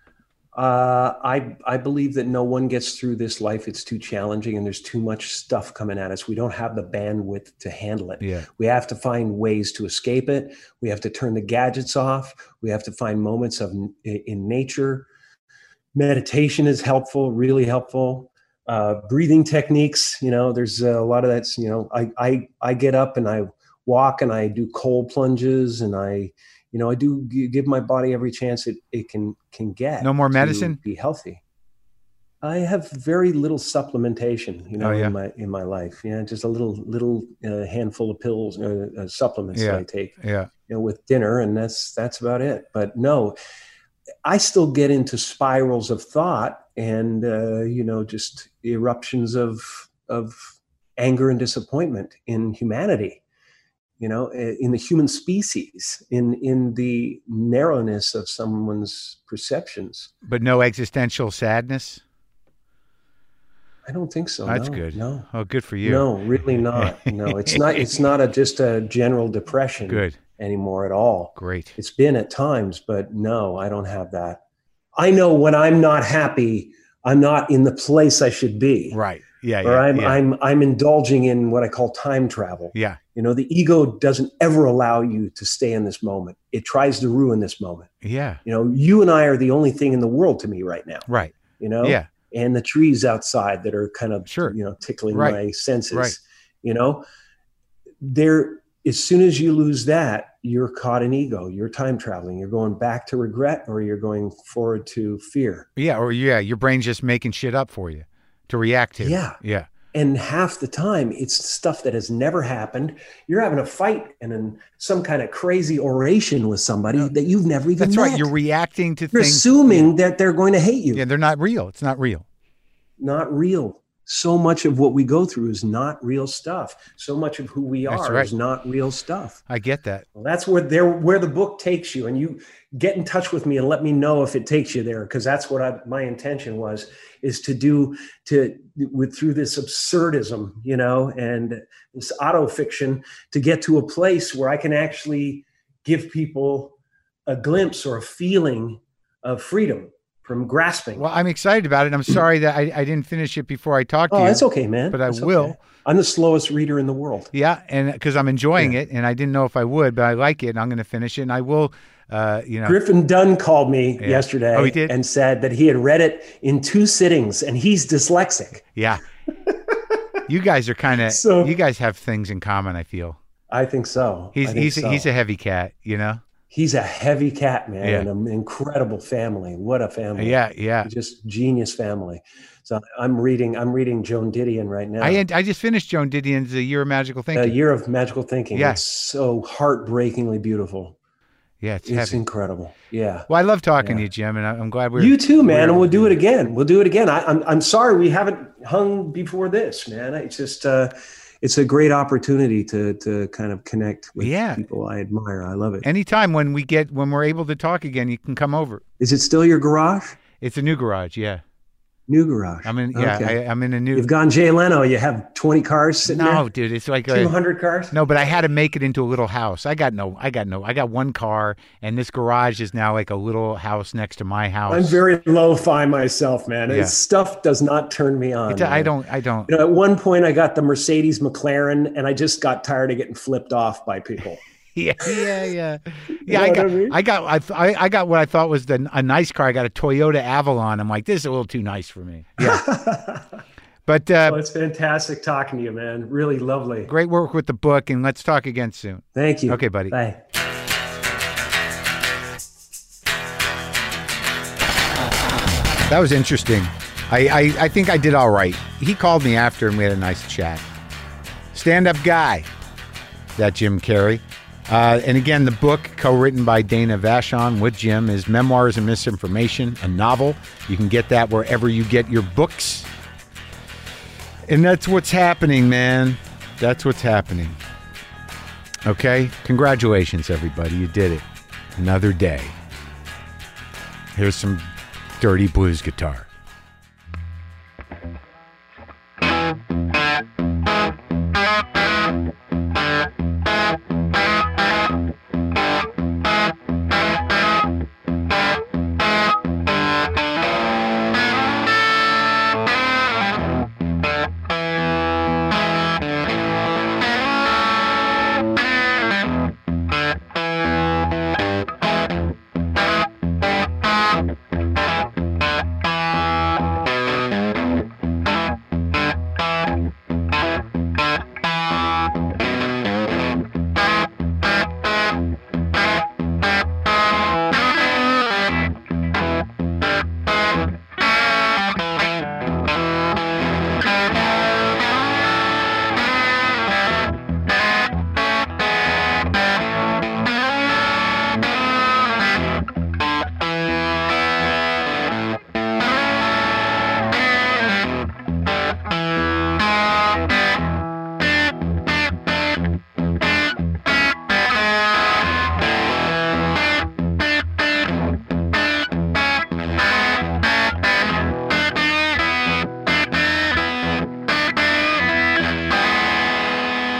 uh, I, I believe that no one gets through this life. It's too challenging and there's too much stuff coming at us. We don't have the bandwidth to handle it. Yeah. We have to find ways to escape it. We have to turn the gadgets off. We have to find moments of in nature. Meditation is helpful, really helpful. Uh, breathing techniques, you know, there's a lot of that's, you know, I, I, I get up and I walk and I do cold plunges and I, you know, I do give my body every chance it, it can, can get. No more medicine? To be healthy. I have very little supplementation, you know, oh, yeah. in my, in my life. Yeah. Just a little, little uh, handful of pills, uh, uh, supplements yeah. that I take, yeah. you know, with dinner. And that's, that's about it. But no, I still get into spirals of thought and, uh, you know, just eruptions of, of anger and disappointment in humanity, you know, in the human species, in, in the narrowness of someone's perceptions. But no existential sadness? I don't think so. That's no, good. No. Oh, good for you. No, really not. No, it's not, it's not a, just a general depression. Good. Anymore at all. Great. It's been at times, but no, I don't have that. I know when I'm not happy, I'm not in the place I should be. Right. Yeah. Or yeah, I'm yeah. I'm I'm indulging in what I call time travel. Yeah. You know, the ego doesn't ever allow you to stay in this moment. It tries to ruin this moment. Yeah. You know, you and I are the only thing in the world to me right now. Right. You know? Yeah. And the trees outside that are kind of sure. you know, tickling right. my senses. Right. You know, they're as soon as you lose that, you're caught in ego. You're time traveling. You're going back to regret or you're going forward to fear. Yeah. Or yeah, your brain's just making shit up for you to react to. Yeah. Yeah. And half the time it's stuff that has never happened. You're having a fight and in some kind of crazy oration with somebody no, that you've never even that's met. That's right. You're reacting to you're things. You're assuming that they're going to hate you. Yeah. They're not real. It's not real. not real. So much of what we go through is not real stuff. So much of who we That's are right. is not real stuff. I get that. Well, that's where there where the book takes you, and you get in touch with me and let me know if it takes you there, because that's what I, my intention was, is to do to with through this absurdism, you know, and this auto fiction, to get to a place where I can actually give people a glimpse or a feeling of freedom from grasping. Well, I'm excited about it. I'm sorry that I, I didn't finish it before I talked to Oh, you. that's okay, man. But I That's will. okay. I'm the slowest reader in the world. Yeah, and because I'm enjoying Yeah. it, and I didn't know if I would, but I like it, and I'm going to finish it, and I will. Uh, you know, Griffin Dunn called me Yeah. yesterday Oh, he did? and said that he had read it in two sittings, and he's dyslexic. yeah. You guys are kind of. So- you guys have things in common. I feel I think so. he's I think he's so. he's a heavy cat. You know. He's a heavy cat, man, Yeah. and an incredible family. What a family! Yeah, yeah. Just genius family. So I'm reading. I'm reading Joan Didion right now. I had, I just finished Joan Didion's A Year of Magical A Thinking. Year of Magical Thinking. Yeah. It's so heartbreakingly beautiful. yeah, it's, It's heavy. incredible. Yeah. Well, I love talking Yeah. to you, Jim, and I- I'm glad we're You too, man, we're and able we'll to do it this. again. We'll do it again. I, I'm I'm sorry we haven't hung before this, man. It's just uh, it's a great opportunity to to kind of connect with Yeah. people I admire. I love it. Anytime when we get when we're able to talk again, you can come over. Is it still your garage? It's a new garage. Yeah, New garage. I'm in. Yeah, Okay. I, I'm in a new. You've gone Jay Leno. You have twenty cars sitting No, there. dude, it's like Two a, hundred cars. no, but I had to make it into a little house. I got no, I got no, I got one car, and this garage is now like a little house next to my house. I'm very lo-fi myself, man. Yeah. It's stuff does not turn me on. It- I man. don't, I don't. You know, at one point I got the Mercedes McLaren, and I just got tired of getting flipped off by people. Yeah, yeah, yeah, yeah. know I what got, I mean? I got, I, I got what I thought was the a nice car. I got a Toyota Avalon. I'm like, this is a little too nice for me. Yeah, but uh, Well, it's fantastic talking to you, man. Really lovely. great work with the book, and let's talk again soon. Thank you. Okay, buddy. Bye. That was interesting. I, I, I think I did all right. He called me after, and we had a nice chat. Stand-up guy, that Jim Carrey. Uh, and again, the book, co-written by Dana Vachon with Jim, is Memoirs and Misinformation, a novel. You can get that wherever you get your books. And that's what's happening, man. That's what's happening. Okay? Congratulations, everybody. You did it. Another day. Here's some dirty blues guitar.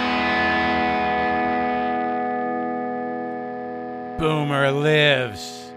Boomer lives.